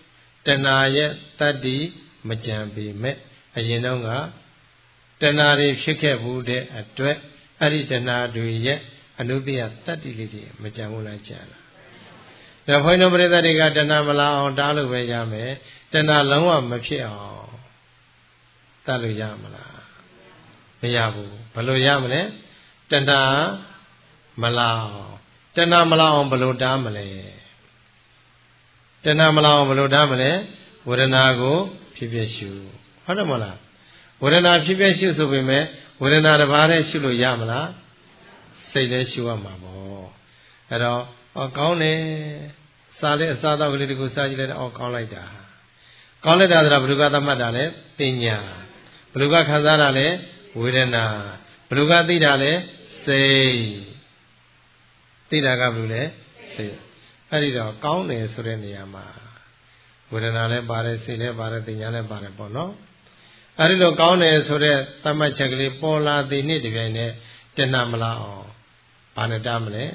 တဏှာရဲ့တတ္တိမကြံပေမဲ့အရင်တော့ကတဏှာတွေဖြစ်ခဲ့ဘူးတဲ့အတွက်အဲ့ဒီတဏှာတွေရဲ့အနုတ္တိယတတ္တိလေးတွေမကြံဘူးလားကြံလားဒါဘုန်းတော်ပရိသတ်တွေကတဏှာမလာအောင်တားလို့ပဲရမယ်တဏှာလုံးဝမဖြစ်အောင်တတ်လို့ရမလားမရဘူးဘယ်လိုရမလဲတဏှာမလာအောင်တဏှာမလာအောင်ဘယ်လိုတားမလဲတဏှာမလာအောင်ဘယ်လိုတားမလဲဝေဒနာကိုဖြစ်ဖြစ်ရှုဟုတ်တယ်မလားဝေဒနာဖြစ်ဖြစ်ရှုဆိုပေမဲ့ဝေဒနာတစ်ပါးနဲ့ရှုလို့ရမလားစိတ်လည်းရှုရမှာပေါ့အဲ့တော့ကောင်းတယ်စားလေအစားတော့ကလေးတကူစားကြည့်လိုက်တော့ကောင်းလိုက်တာကောင်းလိုက်တာဆိုတာဘယ်လိုကသတ်မှတ်တာလဲပညာဘယ်လိုကခံစားတာလဲဝေဒနာဘယ်လိုကသိတာလဲစိတ်သိတာကဘယ်လိုလဲစိတ်အဲ့ဒီတော့ကောင်းတယ်ဆိုတဲ့နေရာမှာဝေဒနာလည်းပါတယ်စိတ်လည်းပါတယ်ပညာလည်းပါတယ်ပေါ့နော်အဲ့ဒီလိုကောင်းတယ်ဆိုတဲ့သတ်မှတ်ချက်ကလေးပေါ်လာသည်နေ့တပြိုင်နက်တဏှာမလာအောင်ဘာနဲ့တားမလဲ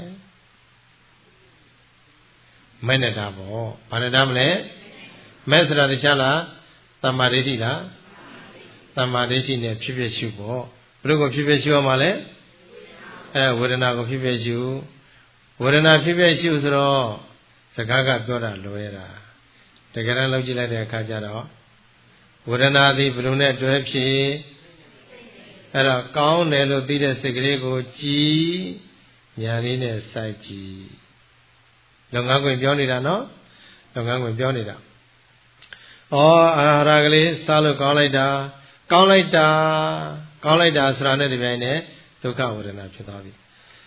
မဲ့နဲ့တားပေါ့ဘာနဲ့တားမလဲမဲ့ဆိုတာတခြားလားသမာဓိဋ္ဌိလားသမာဓိဋ္ဌိနဲ့ဖြစ်ဖြစ်ရှုပေါ့ဘယ်လိုကိုဖြစ်ဖြစ်ရှုရမှာလဲဝေဒနာကိုဖြစ်ဖြစ်ရှုဝေဒနာဖြစ်ဖြစ်ရှုဆိုတော့စကားကပြောတာလွယ်တာတကယ်တမ်းလောက်ကြည့်လိုက်တဲ့အခါကျတော့ဝေဒနာသည်ဘယ်လိုနဲ့တွဲဖြစ်အဲ့တော့ကောင်းတယ်လို့သိတဲ့စိတ်ကလေးကိုကြည်ညာလေးနဲ့စိုက်ကြည့်လုပ်ငန်းခွင်ပြောနေတာနော်လုပ်ငန်းခွင်ပြောနေတာအာဟာရကလေးစားလို့ကောင်းလိုက်တာကောင်းလိုက်တာဆိုတာနဲ့ဒီပိုင်းနဲ့ဒုက္ခဝေဒနာဖြစ်သွားပြီ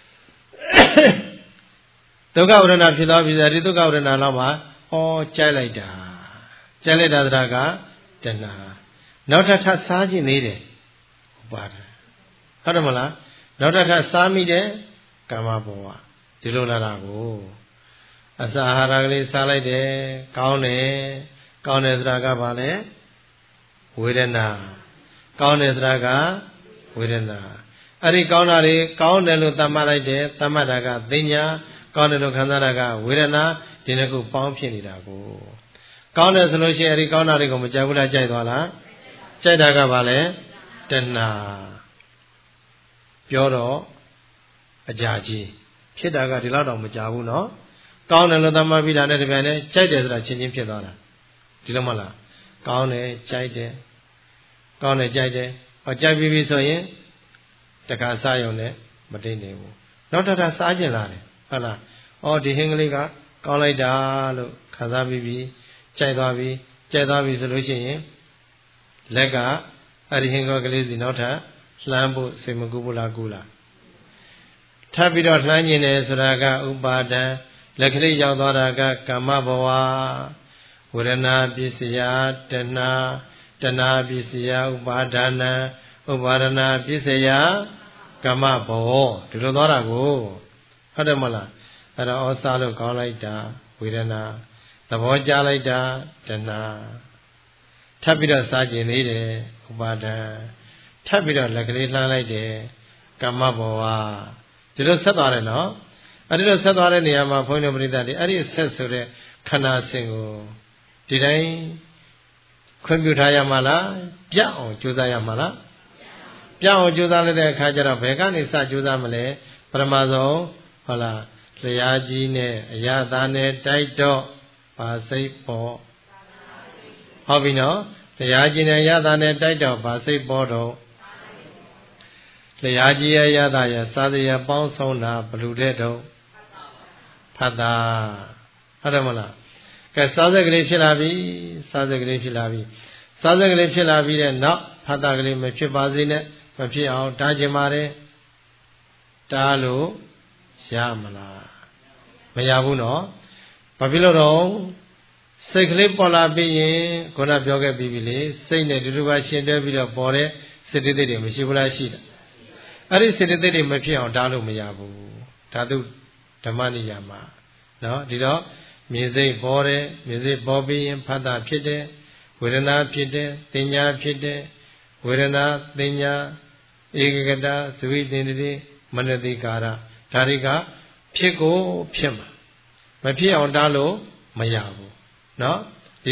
ဒုက္ခဝေဒနာဖြစ်သွားပြီဒီဒုက္ခဝေဒနာတော့မှကြိုက်လိုက်တာဆိုတာကတဏှာနောက်ထပ်စားခြင်းနေတယ်ဥပါဒဟုတ်တယ်မလားနောက်ထပ်စားမိတယ်ကာမဘဝဒီလိုလာတာကိုအစာအာဟာရကလေးစားလိုက်တယ်ကောင်းတယ်ဆိုတာကဘာလဲဝေဒနာကောင်းတယ်ဆိုတာကဝေဒနာအဲ့ဒီကောင်းတာတွေကောင်းတယ်လို့သတ်မှတ်လိုက်တယ်သတ်မှတ်တာကသိညာကောင်းတယ်လို့ခံစားတာကဝေဒနာဒီနှစ်ခုပေါင်းဖြစ်နေတာကိုကောင်းတယ်ဆိုလို့ရှိရင်အဲ့ဒီကောင်းတာတွေကိုမကြိုက်ဘူးလားကြိုက်သွားလားကြိုက်တာကဘာလဲတဏှာပြောတော့အကြာကြီးဖြစ်တာကဒီလောက်တော့မကြဘူးနော်ကောင်းတယ်လို့သတ်မှတ်ပြီးတာနဲ့ဒီပြန်နဲ့ကြိုက်တယ်ဆိုတာချင်းချင်းဖြစ်သွားတာဒီလိုမလားကောင်းတယ်ကြိုက်တယ်ကြိုက်ပြီးပြီဆိုရင်တခါစားရုံနဲ့မတိတ်နေဘူးနောက်ထပ်စားကျင်လာတယ်ဟုတ်လားဒီဟင်းကလေးကကောင်းလိုက်တာလို့ခံစားပြီးပြီကြိုက်သွားပြီဆိုလို့ရှိရင်လက်ကအဲ့ဒီဟင်းကလေးစီနောက်ထပ်လှမ်းဖို့စိတ်မကူဘူးလားကူလားထပ်ပြီးတော့လှမ်းကျင်တယ်ဆိုတာကဥပါဒံလက်ကလေးရောက်သွားတာကကာမဘဝဝေဒနာပစ္စယတဏှာပစ္စယဥပါဒနာဥပါဒနာပစ္စယကာမဘဝဒီလိုသွားတာကိုဟုတ်တယ်မလားအဲ့တော့စားလို့ကောင်းလိုက်တာဝေဒနာသဘောကျလိုက်တာတဏှာထပ်ပြီးတော့စားကျင်နေတယ်ဥပါဒံထပ်ပြီးတော့လက်ကလေးလှမ်းလိုက်တယ်ကာမဘဝဒီလိုဆက်သွားတယ်နော်အဲ့ဒီလိုဆက်သွားတဲ့နေရာမှာဘုန်းကြီးတို့ပရိသတ်တွေအဲ့ဒီဆက်ဆိုတဲ့ခန္ဓာစဉ်ကိုဒီတိုင်းခွင့်ပြုထားရမှာလားပြတ်အောင်ကြိုးစားရမှာလားပြတ်အောင်ကြိုးစားလိုက်တဲ့အခါကျတော့ဘယ်ကနေစကြိုးစားမလဲပထမဆုံးဟုတ်လားလျာကြီးနဲ့အရသာနဲ့တိုက်တော့ပါစိတ်ပေါ်ဟုတ်ပြီနော်လျာကြီးနဲ့အရသာနဲ့တိုက်တော့ပါစိတ်ပေါ်တော့လျာကြီးရဲ့အရသာရဲ့စာရည်ပေါင်းဆုံးတာဘလူတဲ့တော့ဖတ်တာဟုတ်တယ်မလားကဲစားစက်ကလေးဖြစ်လာပြီစားစက်ကလေးဖြစ်လာပြီးတဲ့နောက်ဖတ်တာကလေးမဖြစ်ပါစေနဲ့မဖြစ်အောင်တားခြင်းပါတယ်တားလို့ရမလားမရဘူးနော်ဘာဖြစ်လို့တော့စိတ်ကလေးပေါ်လာပြီးရင်ခုနပြောခဲ့ပြီးပြီလေစိတ်နဲ့ဒီလိုကရှင်တဲပြီးတော့ပေါ်တဲ့စေတသိက်တွေမရှိဘူးလားရှိတယ်အဲ့ဒီစေတသိက်တွေမဖြစ်အောင်တားလို့မရဘူးဓာတုဓမ္မနိယာမနော်ဒီတော့မြင်စိတ်ပေါ်တယ်မြင်စိတ်ပေါ်ပြီးရင်ဖတ်တာဖြစ်တယ်ဝေဒနာဖြစ်တယ်သင်ညာဖြစ်တယ်ဝေဒနာသင်ညာဧကဂတသဝိသင်္တိမနတိကာရဒါတွေကဖြစ်ကိုဖြစ်မှာမဖြစ်အောင်တားလို့မရဘူးเนาะဒီတော့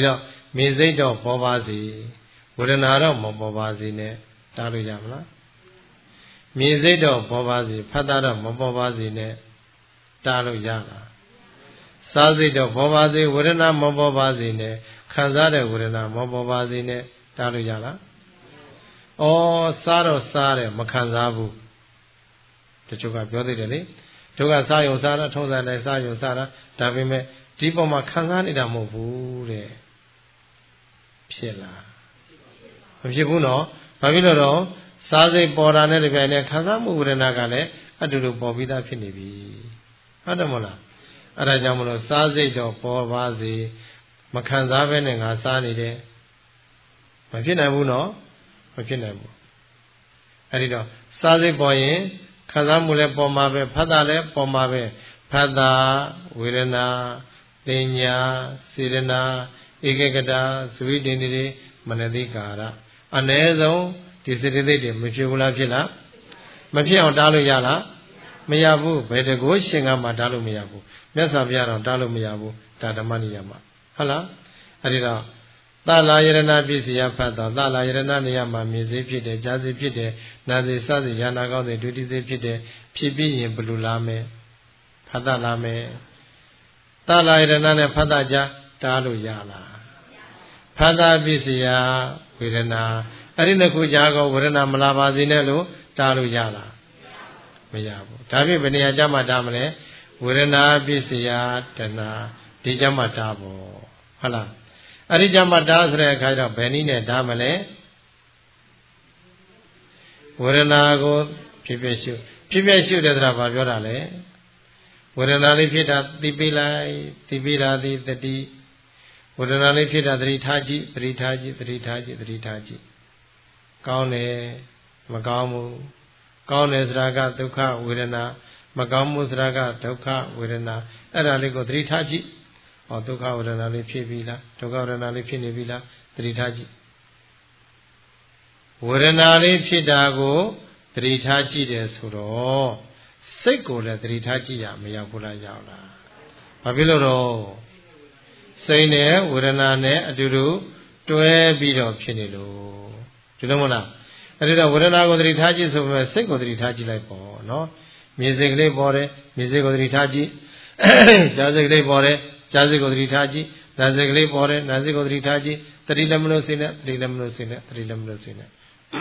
မြင်စိတ်တော့ပေါ်ပါစေဝေဒနာတော့မပေါ်ပါစေနဲ့တားလို့ရမလားမြင်စိတ်တော့ပေါ်ပါစေဖတ်တာတော့မပေါ်ပါစေနဲ့တားလို့ရလားစားစိတ်တော့ပေါ်ပါစေဝေဒနာမပေါ်ပါစေနဲ့ခံစားတဲ့ဝေဒနာမပေါ်ပါစေနဲ့တားလို့ရလားဩစားတော့စားတယ်မခံစားဘူးတချို့ကပြောသေးတယ်လေတို့ကစားရုံစားတာထုံးစံတိုင်းစားရုံစားတာဒါပေမဲ့ဒီပုံမှာခံစားနေတာမဟုတ်ဘူးတဲ့ဖြစ်လားမဖြစ်ဘူးနော်ဘာဖြစ်လို့တော့စားစိတ်ပေါ်တာနဲ့တပြိုင်နက်ခံစားမှုဝေဒနာကလည်းအတူတူပေါ်ပြီးသားဖြစ်နေပြီဟုတ်တယ်မဟုတ်လားအဲ့ဒါကြောင့်မလို့စားစိတ်တော့ပေါ်ပါစေမခံစားဘဲနဲ့ငါစားနေတယ်မဖြစ်နိုင်ဘူးနော်မဖြစ်နိုင်ဘူးအဲ့ဒီတော့စားစိတ်ပေါ်ရင်ခံစားမှုလည်းပေါ်မှာပဲဖတ်တာလည်းပေါ်မှာပဲဖတ်တာဝေဒနာတင်ညာစေရနာဧကဂတသဝိတ္တိတွေမနတိကာရအ ਨੇ ဆုံးဒီစေတသိက်တွေမဖြစ်ဘူးလားဖြစ်လားမဖြစ်အောင်တားလို့ရလားမရဘူးဘယ်တကောရှင်ကမှတားလို့မရဘူးမြတ်စွာဘုရားတော်တားလို့မရဘူးဒါဓမ္မနိယမဟုတ်လားအဲ့ဒီတော့သလာယရဏပစ္စယဖတ်တော်သလာယရဏနေရာမှာမြင်စေဖြစ်တယ်ကြားစေဖြစ်တယ်နာစေစသည်ဉာဏ်ကောင်းစေဒုတိစေဖြစ်တယ်ဖြစ်ပြီးရင်ဘယ်လိုလာမယ်ဖတ်တာလာမယ်သလာယရဏနဲ့ဖတ်တာကြားတားလို့ရလားဖတ်တာပစ္စယဝေဒနာအဲ့ဒီနှစ်ခုကြားကောဝေဒနာမလာပါစေနဲ့လို့တားလို့ရလားမရဘူးဒါဖြင့်ဘယ်နေရာကြမှာတားမလဲဝေဒနာပစ္စယတဏဒီကြမှာတားဖို့ဟုတ်လားအဲ့ဒီကြမှာတားဆိုတဲ့အခါကျတော့ဘယ်နည်းနဲ့တားမလဲဝေဒနာကိုဖြစ်ဖြစ်ရှုတယ်ဆိုတာဘာပြောတာလဲဝေဒနာလေးဖြစ်တာသိပေးလိုက်သိပေးတာဒီတတိဝေဒနာလေးဖြစ်တာသတိထားကြည့်သတိထားကြည့်သတိထားကြည့်သတိထားကြည့်ကောင်းတယ်မကောင်းဘူးကောင်းတယ်ဆိုတာကဒုက္ခဝေဒနာမကောင်းမှုဆိုတာကဒုက္ခဝေဒနာအဲ့ဒါလေးကိုသတိထားကြည့်ဟောဒုက္ခဝေဒနာလေးဖြစ်ပြီလားဒုက္ခဝေဒနာလေးဖြစ်နေပြီလားသတိထားကြည့်ဝေဒနာလေးဖြစ်တာကိုသတိထားကြည့်တယ်ဆိုတော့စိတ်ကိုလည်းသတိထားကြည့်ရမရောက်ဘူးလားရောက်လားဘာဖြစ်လို့တော့စိတ်နဲ့ဝေဒနာနဲ့အတူတူတွဲပြီးတော့ဖြစ်နေလို့ဒီလိုမဟုတ်လားအဲ့ဒီတော့ဝေဒနာကိုသတိထားကြည့်ဆိုပေမဲ့စိတ်ကိုသတိထားကြည့်လိုက်ပေါ့နော်မြင်စိတ်ကလေးပေါ်တယ်မြင်စိတ်ကိုသတိထားကြည့်ကြားစိတ်ကလေးပေါ်တယ်ကြားစိတ်ကိုသတိထားကြည့်နာစိတ်ကလေးပေါ်တယ်နာစိတ်ကိုသတိထားကြည့်သတိလည်းမလို့စိနဲ့သတိလည်းမလို့စိနဲ့သတိလည်းမလို့စိနဲ့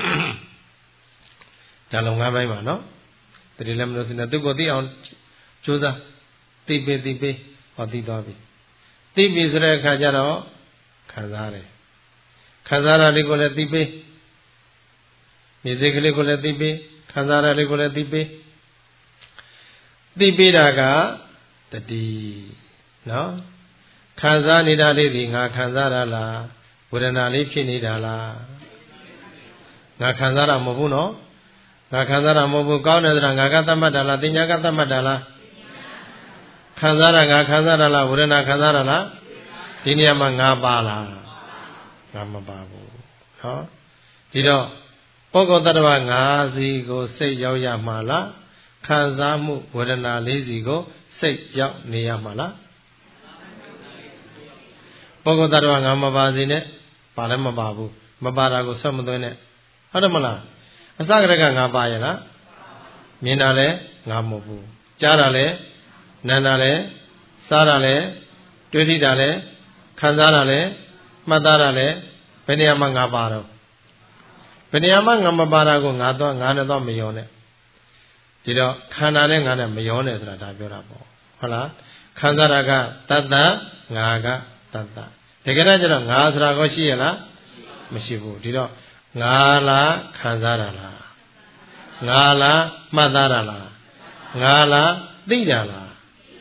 ဒါလုံငန်းပိုင်းပါနော်သတိလည်းမလို့စိနဲ့သူ့ကိုသိအောင်ကြိုးစားသိပေးဟောသိသွားပြီသိပြီဆိုတဲ့အခါကျတော့ခံစားတယ်ခံစားတာလေးကိုလည်းသိပေးမြင်စိတ်ကလေးကိုလည်းသိပေးခံစားတာလေးကိုလည်းသိပေးတာကတတိနော်ခံစားနေတာလေးဒီငါခံစားတာလားဝေဒနာလေးဖြစ်နေတာလားငါခံစားတာမဟုတ်ဘူးနော်ငါခံစားတာမဟုတ်ဘူးကောင်းတယ်ဆိုတာငါကသတ်မှတ်တာလားတင်ညာကသတ်မှတ်တာလားခံစားတာငါခံစားတာလားဝေဒနာခံစားတာလားဒီနေရာမှာငါပါလားငါမပါဘူးနော်ဒီတော့ပုဂ္ဂိုလ်တ attva ငါးစီးကိုစိတ်ရောက်ရမှာလားခံစားမှုဝေဒနာလေးစီကိုစိတ်ရောက်နေရမှာလားပုဂ္ဂိုလ်တ attva ငါမပါစေနဲ့ပါလည်းမပါဘူးမပါတာကိုဆက်မသွင်းနဲ့ဟုတ်တယ်မလားအစကတည်းကငါပါရဲ့လားမြင်တာလည်းငါမဟုတ်ဘူးကြားတာလည်းနားတာလည်းစားတာလည်းတွေးထိတာလည်းခံစားတာလည်းမှတ်သားတာလည်းဘယ်နေရာမှာငါပါတော့ဘယ်နေရာမှာငါမပါတာကိုငါနဲ့တော့မယောနဲ့ဒီတော့ခန္ဓာနဲ့ငါနဲ့မယောနဲ့ဆိုတာဒါပြောတာပေါ့ဟုတ်လားခံစားတာကတတ္တငါကတတ္တတကယ်တော့ကျတော့ငါဆိုတာကိုရှိရလားမရှိဘူးဒီတော့ငါလားခံစားတာလားငါလားမှတ်သားတာလားငါလားသိတာလား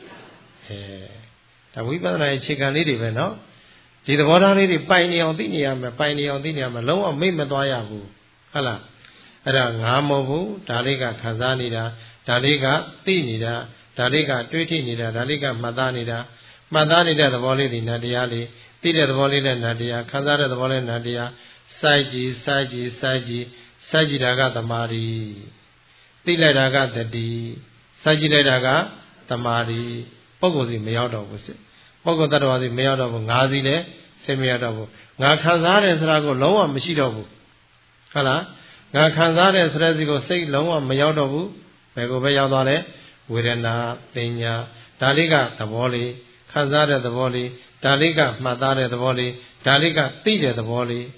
ဒါဝိပဿနာရဲ့အခြေခံလေးတွေပဲနော်ဒီသဘောထားလေးတွေပိုင်နေအောင်သိနေရမယ်ပိုင်နေအောင်သိနေရမယ်လုံးဝမိတ်မသွားရဘူးဟုတ်လားအဲ့ဒါငါမဟုတ်ဘူးဒါလေးကခံစားနေတာဒါလေးကသိနေတာဒါလေးကတွေးထိနေတာဒါလေးကမှတ်သားနေတာမှတ်သားနေတဲ့သဘောလေးဒီနတ်တရားလေးသိတဲ့သဘောလေးနဲ့နတ်တရားခံစားတဲ့သဘောလေးနတ်တရားစိုက်ကြည့်တာကသမာဓိသိလိုက်တာကတတိစိုက်ကြည့်လိုက်တာကသမာဓိပုဂ္ဂိုလ်စီမရောက်တော့ဘူးစစ်ပုဂ္ဂိုလ်တ attva စီမရောက်တော့ဘူးငါးစီလည်းစိတ်မရတော့ဘူးငါခံစားတယ်ဆိုတာကိုလုံးဝမရှိတော့ဘူးဟုတ်လားငါခံစားတယ်ဆိုတဲ့စီကိုစိတ်လုံးဝမရောက်တော့ဘူးဘယ်ကိုပဲရောက်သွားလဲဝေဒနာပညာဒါလေးကသဘောလေးခံစားတဲ့သဘောလေးဒါလေးကမှတ်သားတဲ့သဘောလေးဒါလေးကသိတဲ့သဘောလေး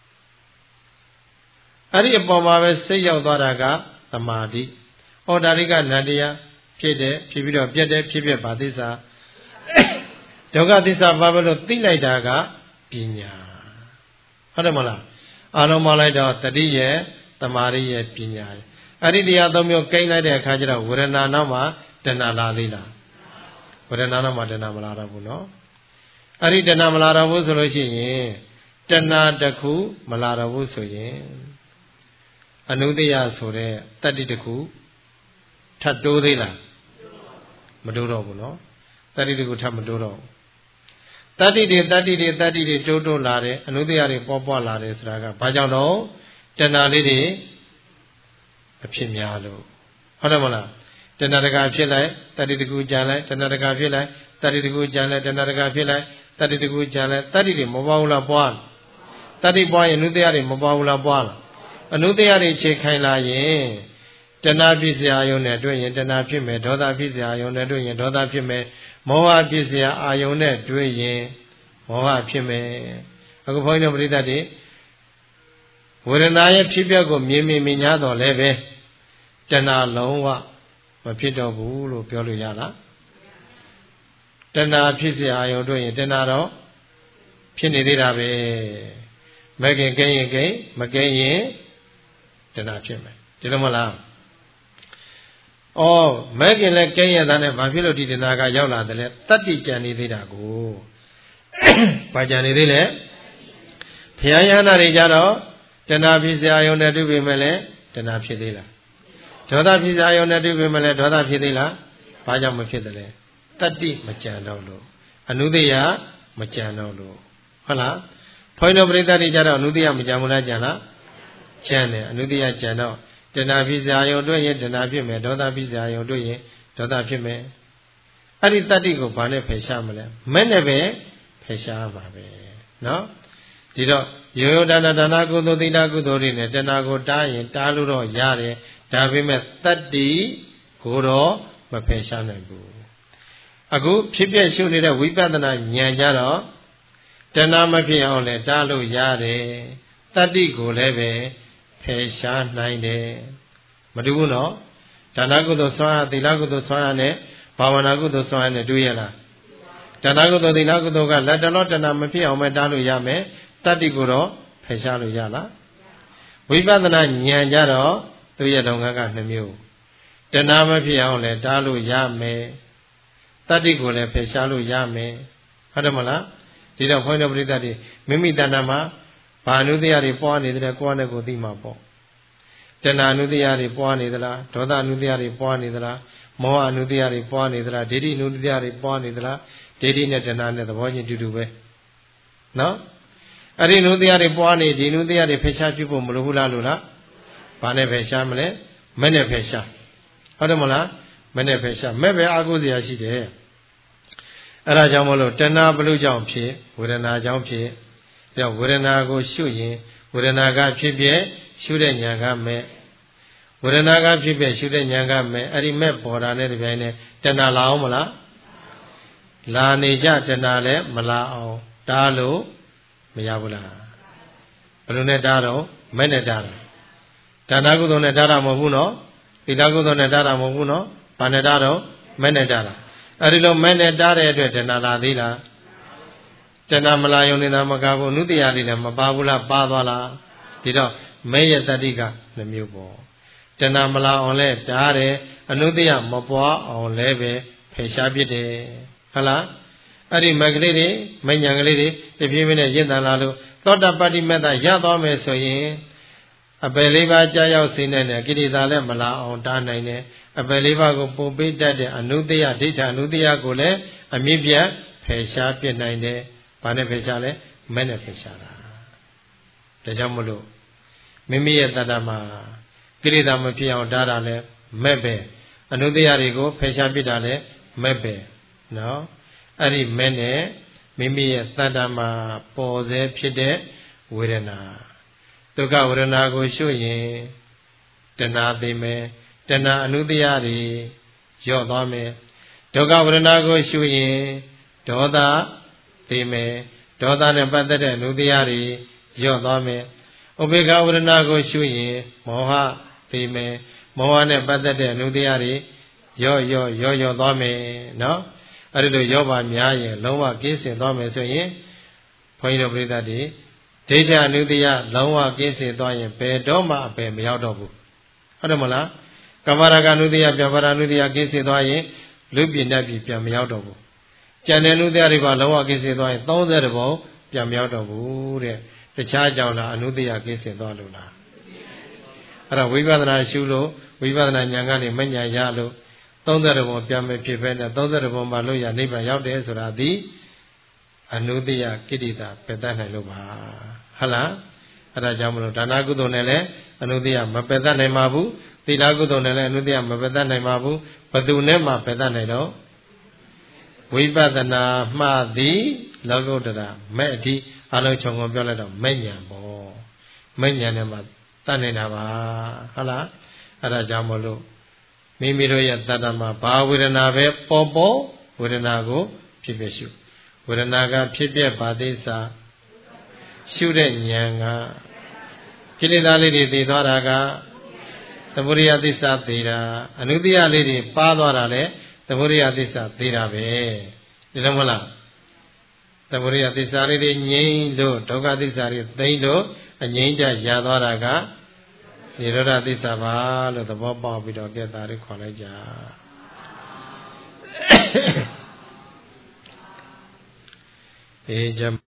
အဲ့ဒီအပေါ်မှာပဲစိတ်ရောက်သွားတာကသမာဓိဩဒါလေးကနန္တရားဖြစ်တယ်ဖြစ်ပြီးတော့ပြတ်တယ်ဖြစ်ပြပါသစ္စာဒုက္ခသစ္စာဘာပဲလို့သိလိုက်တာကပညာဟုတ်တယ်မလားအားလုံးမလိုက်တော့တတိယသမာဓိရဲ့ပညာရဲ့အဲ့ဒီတရားသုံးမျိုးကိန်းလိုက်တဲ့အခါကျတော့ဝေဒနာနောက်မှာတဏှာလာသေးလားဝေဒနာနောက်မှာတဏှာမလာတော့ဘူးနော်အဲ့ဒီတဏှာမလာတော့ဘူးဆိုလို့ရှိရင်တဏှာတစ်ခုမလာတော့ဘူးဆိုရင်အနုတ္တယဆိုတဲ့တတ္တိတစ်ခုထပ်တိုးသေးလားမတိုးတော့ဘူးနော်တတ္တိတစ်ခုထပ်မတိုးတော့ဘူးတတ္တိတွေတိုးလာတယ်အနုတ္တယတွေပွားလာတယ်ဆိုတာကဘာကြောင့်တော့တဏှာလေးတွေအဖြစ်များလို့ဟုတ်တယ်မလားတဏှာတကာဖြစ်လိုက်တတ္တိတစ်ခုကြံလိုက်တဏှာတကာဖြစ်လိုက်တတ္တိတစ်ခုကြံလိုက်တဏှာတကာဖြစ်လိုက်တတ္တိတစ်ခုကြံလိုက်တတ္တိတွေမပွားဘူးလားပွားတတ္တိပွားရင်အနုတ္တယတွေမပွားဘူးလားပွားလားအနုတ္တယတွေခြေခိုင်လာရင်တဏှာဖြစ်เสียအာယုန်နဲ့တွေ့ရင်တဏှာဖြစ်မယ်ဒေါသဖြစ်เสียအာယုန်နဲ့တွေ့ရင်ဒေါသဖြစ်မယ်မောဟဖြစ်เสียအာယုန်နဲ့တွေ့ရင်မောဟဖြစ်မယ်အခုဘုန်းကြီးတို့ပရိသတ်တွေဝေဒနာရဲ့ဖြစ်ပျက်ကိုမြင်မြင်များတော့လည်းပဲတဏှာလုံးဝမဖြစ်တော့ဘူးလို့ပြောလို့ရလားတဏှာဖြစ်เสียအာယုန်တွေ့ရင်တဏှာတော့ဖြစ်နေသေးတာပဲမကင်ကဲရင်ကဲမကဲရင်တဏှာဖြစ်မယ်ဒီလိုမလားဩမဲခင်လည်းကဲရတာနဲ့ဘာဖြစ်လို့ဒီတဏှာကရောက်လာတယ်လဲတတ္တိကြံနေသေးတာကိုဘာကြံနေသေးလဲဘုရားယဟနာတွေကြတော့တဏှာဖြစ်เสียအာယုန်နဲ့တွေ့ပြီမဲ့လဲတဏှာဖြစ်သေးလားဒေါသဖြစ်เสียအာယုန်နဲ့တွေ့ပြီမဲ့လဲဒေါသဖြစ်သေးလားဘာကြောင့်မဖြစ်တယ်လဲတတ္တိမကြံတော့လို့အနုတ္တယမကြံတော့လို့ဟုတ်လားဘုန်းတော်ပရိသတ်တွေကြတော့အနုတ္တယမကြံဘူးလားကြံလားကြံတယ်အနုတ္တယကြံတော့တဏှာဖြစ်เสียအာယုန်တွေ့ရင်တဏှာဖြစ်မယ်ဒေါသဖြစ်เสียအာယုန်တွေ့ရင်ဒေါသဖြစ်မယ်အဲ့ဒီတတ္တိကိုဘာနဲ့ဖယ်ရှားမလဲမဲ့နဲ့ပဲဖယ်ရှားပါပဲနော်ဒီတော့ယောယောဒါနာကုသိုလ်သီလကုသိုလ်တွေနဲ့တဏှာကိုတားရင်တားလို့တော့ရတယ်ဒါပေမဲ့တတ္တိကိုတော့မဖယ်ရှားနိုင်ဘူးအခုဖြစ်ပြရှုနေတဲ့ဝိပဿနာဉာဏ်ကြတော့တဏှာမဖြစ်အောင်လဲတားလို့ရတယ်တတ္တိကိုလည်းပဲဖယ်ရှားနိုင်တယ်မတူဘူးနော်ဒါနကုသိုလ်ဆွမ်းအားသီလကုသိုလ်ဆွမ်းအားနဲ့ဘာဝနာကုသိုလ်ဆွမ်းအားနဲ့တွေ့ရလားဒါနကုသိုလ်သီလကုသိုလ်ကလက်တလောတဏှာမဖြစ်အောင်ပဲတားလို့ရမယ်တတ္တိကိုတော့ဖယ်ရှားလို့ရလားဝိပဿနာဉာဏ်ကြတော့သူရဲ့လုပ်ငန်းက2မျိုးတဏှာမဖြစ်အောင်လဲတားလို့ရမယ်တတ္တိကိုလည်းဖယ်ရှားလို့ရမယ်ဟုတ်တယ်မလားဒီတော့ဘုန်းတော်ပရိသတ်တွေမိမိတဏ္ဍာမှာဘာအနုတ္တယတွေပွားနေတယ်ကိုယ်နဲ့ကိုယ်သိမှာပေါ့တဏှာအနုတ္တယတွေပွားနေသလားဒေါသအနုတ္တယတွေပွားနေသလားမောဟအနုတ္တယတွေပွားနေသလားဒိဋ္ဌိအနုတ္တယတွေပွားနေသလားဒိဋ္ဌိနဲ့တဏှာနဲ့သဘောချင်းတူတူပဲနော်အဲ့ဒီအနုတ္တယတွေပွားနေဒီအနုတ္တယတွေဖယ်ရှားပြုဖို့မလိုဘူးလားလို့လားဘာနဲ့ဖယ်ရှားမလဲမဲ့နဲ့ဖယ်ရှားဟုတ်တယ်မလားမဲ့နဲ့ဖယ်ရှားမဲ့ပဲအာကိုစရာရှိတယ်အဲ့ဒါကြောင့်မလို့တဏှာဘလို့ကြောင့်ဖြစ်ဝေဒနာကြောင့်ဖြစ်ကြောင့်ဝေဒနာကိုရှုရင်ဝေဒနာကဖြစ်ပြရှုတဲ့ဉာဏ်ကမဲ့ဝေဒနာကဖြစ်ပြရှုတဲ့ဉာဏ်ကမဲ့အဲ့ဒီမဲ့ပေါ်တာနဲ့ဒီပိုင်းနဲ့တဏှာလာအောင်မလားလာနေကြတဏှာလည်းမလာအောင်တားလို့မရဘူးလားဘယ်လိုနဲ့တားတော့မဲ့နဲ့တားတယ်ဒါနကုသိုလ်နဲ့တားတာမဟုတ်ဘူးနော်သီလကုသိုလ်နဲ့တားတာမဟုတ်ဘူးနော်ဘာနဲ့တားတော့မဲ့နဲ့တားတာအဲ့ဒီလိုမဲ့နဲ့တားတဲ့အတွက်တဏှာလာသေးလားတဏှာမလာယုံနေတာမကဘူးအနုတ္တယလေးလည်းမပါဘူးလားပါသွားလားဒီတော့မဲ့ရဲ့တတ္တိက2မျိုးပေါ့တဏှာမလာအောင်လဲတားတယ်အနုတ္တယမပွားအောင်လဲပဲဖယ်ရှားပြစ်တယ်ဟုတ်လားအဲ့ဒီမဂ္ဂလေးတွေမဉ္ဇဏ်ကလေးတွေတဖြည်းဖြည်းနဲ့ရင့်တန်လာလို့သောတပတ္တိမေတ္တာရသွားမယ်ဆိုရင်အပယ်လေးပါးကြာရောက်စေနိုင်တဲ့ကိလေသာလည်းမလာအောင်တားနိုင်တယ်အပယ်လေးပါးကိုပုံပေးတတ်တဲ့အနုတ္တယဒိဋ္ဌအနုတ္တယကိုလည်းအမြင့်ပြတ်ဖယ်ရှားပြစ်နိုင်တယ်ဘာနဲ့ဖယ်ရှားလဲမဲ့နဲ့ဖယ်ရှားတာဒါကြောင့်မလို့မိမိရဲ့တတ္တမှာကိလေသာမဖြစ်အောင်တားတာလဲမဲ့ပဲအနုတ္တယတွေကိုဖယ်ရှားပြစ်တာလဲမဲ့ပဲနော်အဲ့ဒီမဲ့နဲ့မိမိရဲ့တတ္တမှာပေါ်စေဖြစ်တဲ့ဝေဒနာဒုက္ခဝေဒနာကိုရှုရင်တဏှာသိမယ်တဏှာအနုတ္တယတွေလျော့သွားမယ်ဒုက္ခဝေဒနာကိုရှုရင်ဒေါသသိမယ်ဒေါသနဲ့ပတ်သက်တဲ့အနုတ္တယတွေလျော့သွားမယ်ဥပေက္ခဝေဒနာကိုရှုရင်မောဟသိမယ်မောဟနဲ့ပတ်သက်တဲ့အနုတ္တယတွေရော့သွားမယ်နော်အဲ့ဒီလိုရောပါများရင်လုံးဝကင်းစင်သွားမယ်ဆိုရင်ဘုန်းကြီးတို့ပြိဿတွေဒိဋ္ဌအနုတ္တယလုံးဝကင်းစင်သွားရင်ဘယ်တော့မှအပယ်မရောက်တော့ဘူးဟုတ်တယ်မလားကမ္မရာဂအနုတ္တယပြဘာရအနုတ္တယကင်းစင်သွားရင်လူပြည့်တတ်ပြီပြန်မရောက်တော့ဘူးကျန်တဲ့အနုတ္တယတွေကလုံးဝကင်းစင်သွားရင်30ဘုံပြန်မရောက်တော့ဘူးတဲ့တခြားကြောင့်လားအနုတ္တယကင်းစင်သွားလို့လားအဲ့တော့ဝိပဿနာရှုလို့ဝိပဿနာဉာဏ်ကနေမဉဏ်ရလို့30ဘုံပြန်မဖြစ်ပဲနဲ့30ဘုံမှာလို့ရနိဗ္ဗာန်ရောက်တယ်ဆိုတာဒီအနုတ္တယကိဋ္တာပယ်တတ်နိုင်လို့ပါဟုတ်လားအဲ့ဒါကြောင့်မလို့ဒါနကုသိုလ်နဲ့လည်းအနုတ္တယမပယ်တတ်နိုင်ပါဘူးသီလကုသိုလ်နဲ့လည်းအနုတ္တယမပယ်တတ်နိုင်ပါဘူးဘယ်သူနဲ့မှပယ်တတ်နိုင်တော့ဝိပဿနာမှသည်လောကုတ္တရာမဲ့အထိအလုံးခြုံငုံပြောလိုက်တော့မဲ့ဉဏ်ပေါ့မဲ့ဉဏ်နဲ့မှတတ်နိုင်တာပါဟုတ်လားအဲ့ဒါကြောင့်မလို့မိမိတို့ရဲ့တတ္တမှာဘာဝေဒနာပဲပေါ်ဝေဒနာကိုဖြစ်ဖြစ်ရှုဝေဒနာကဖြစ်ပြပါသိစာရှုတဲ့ဉာဏ်ကကိလေသာလေးတွေသိသွားတာကသမုဒိယသစ္စာသိတာအနုတ္တယလေးတွေပါသွားတာလေသမုဒိယသစ္စာသိတာပဲဒီလိုမဟုတ်လားသမုဒိယသစ္စာလေးတွေငြိမ့်လို့ဒုက္ခသစ္စာတွေသိမ့်လို့အငြိမ့်တရသွားတာကနိရောဓသစ္စာပါလို့သဘောပေါက်ပြီးတော့ကဲတာတွေခေါ်လိုက်ကြအေး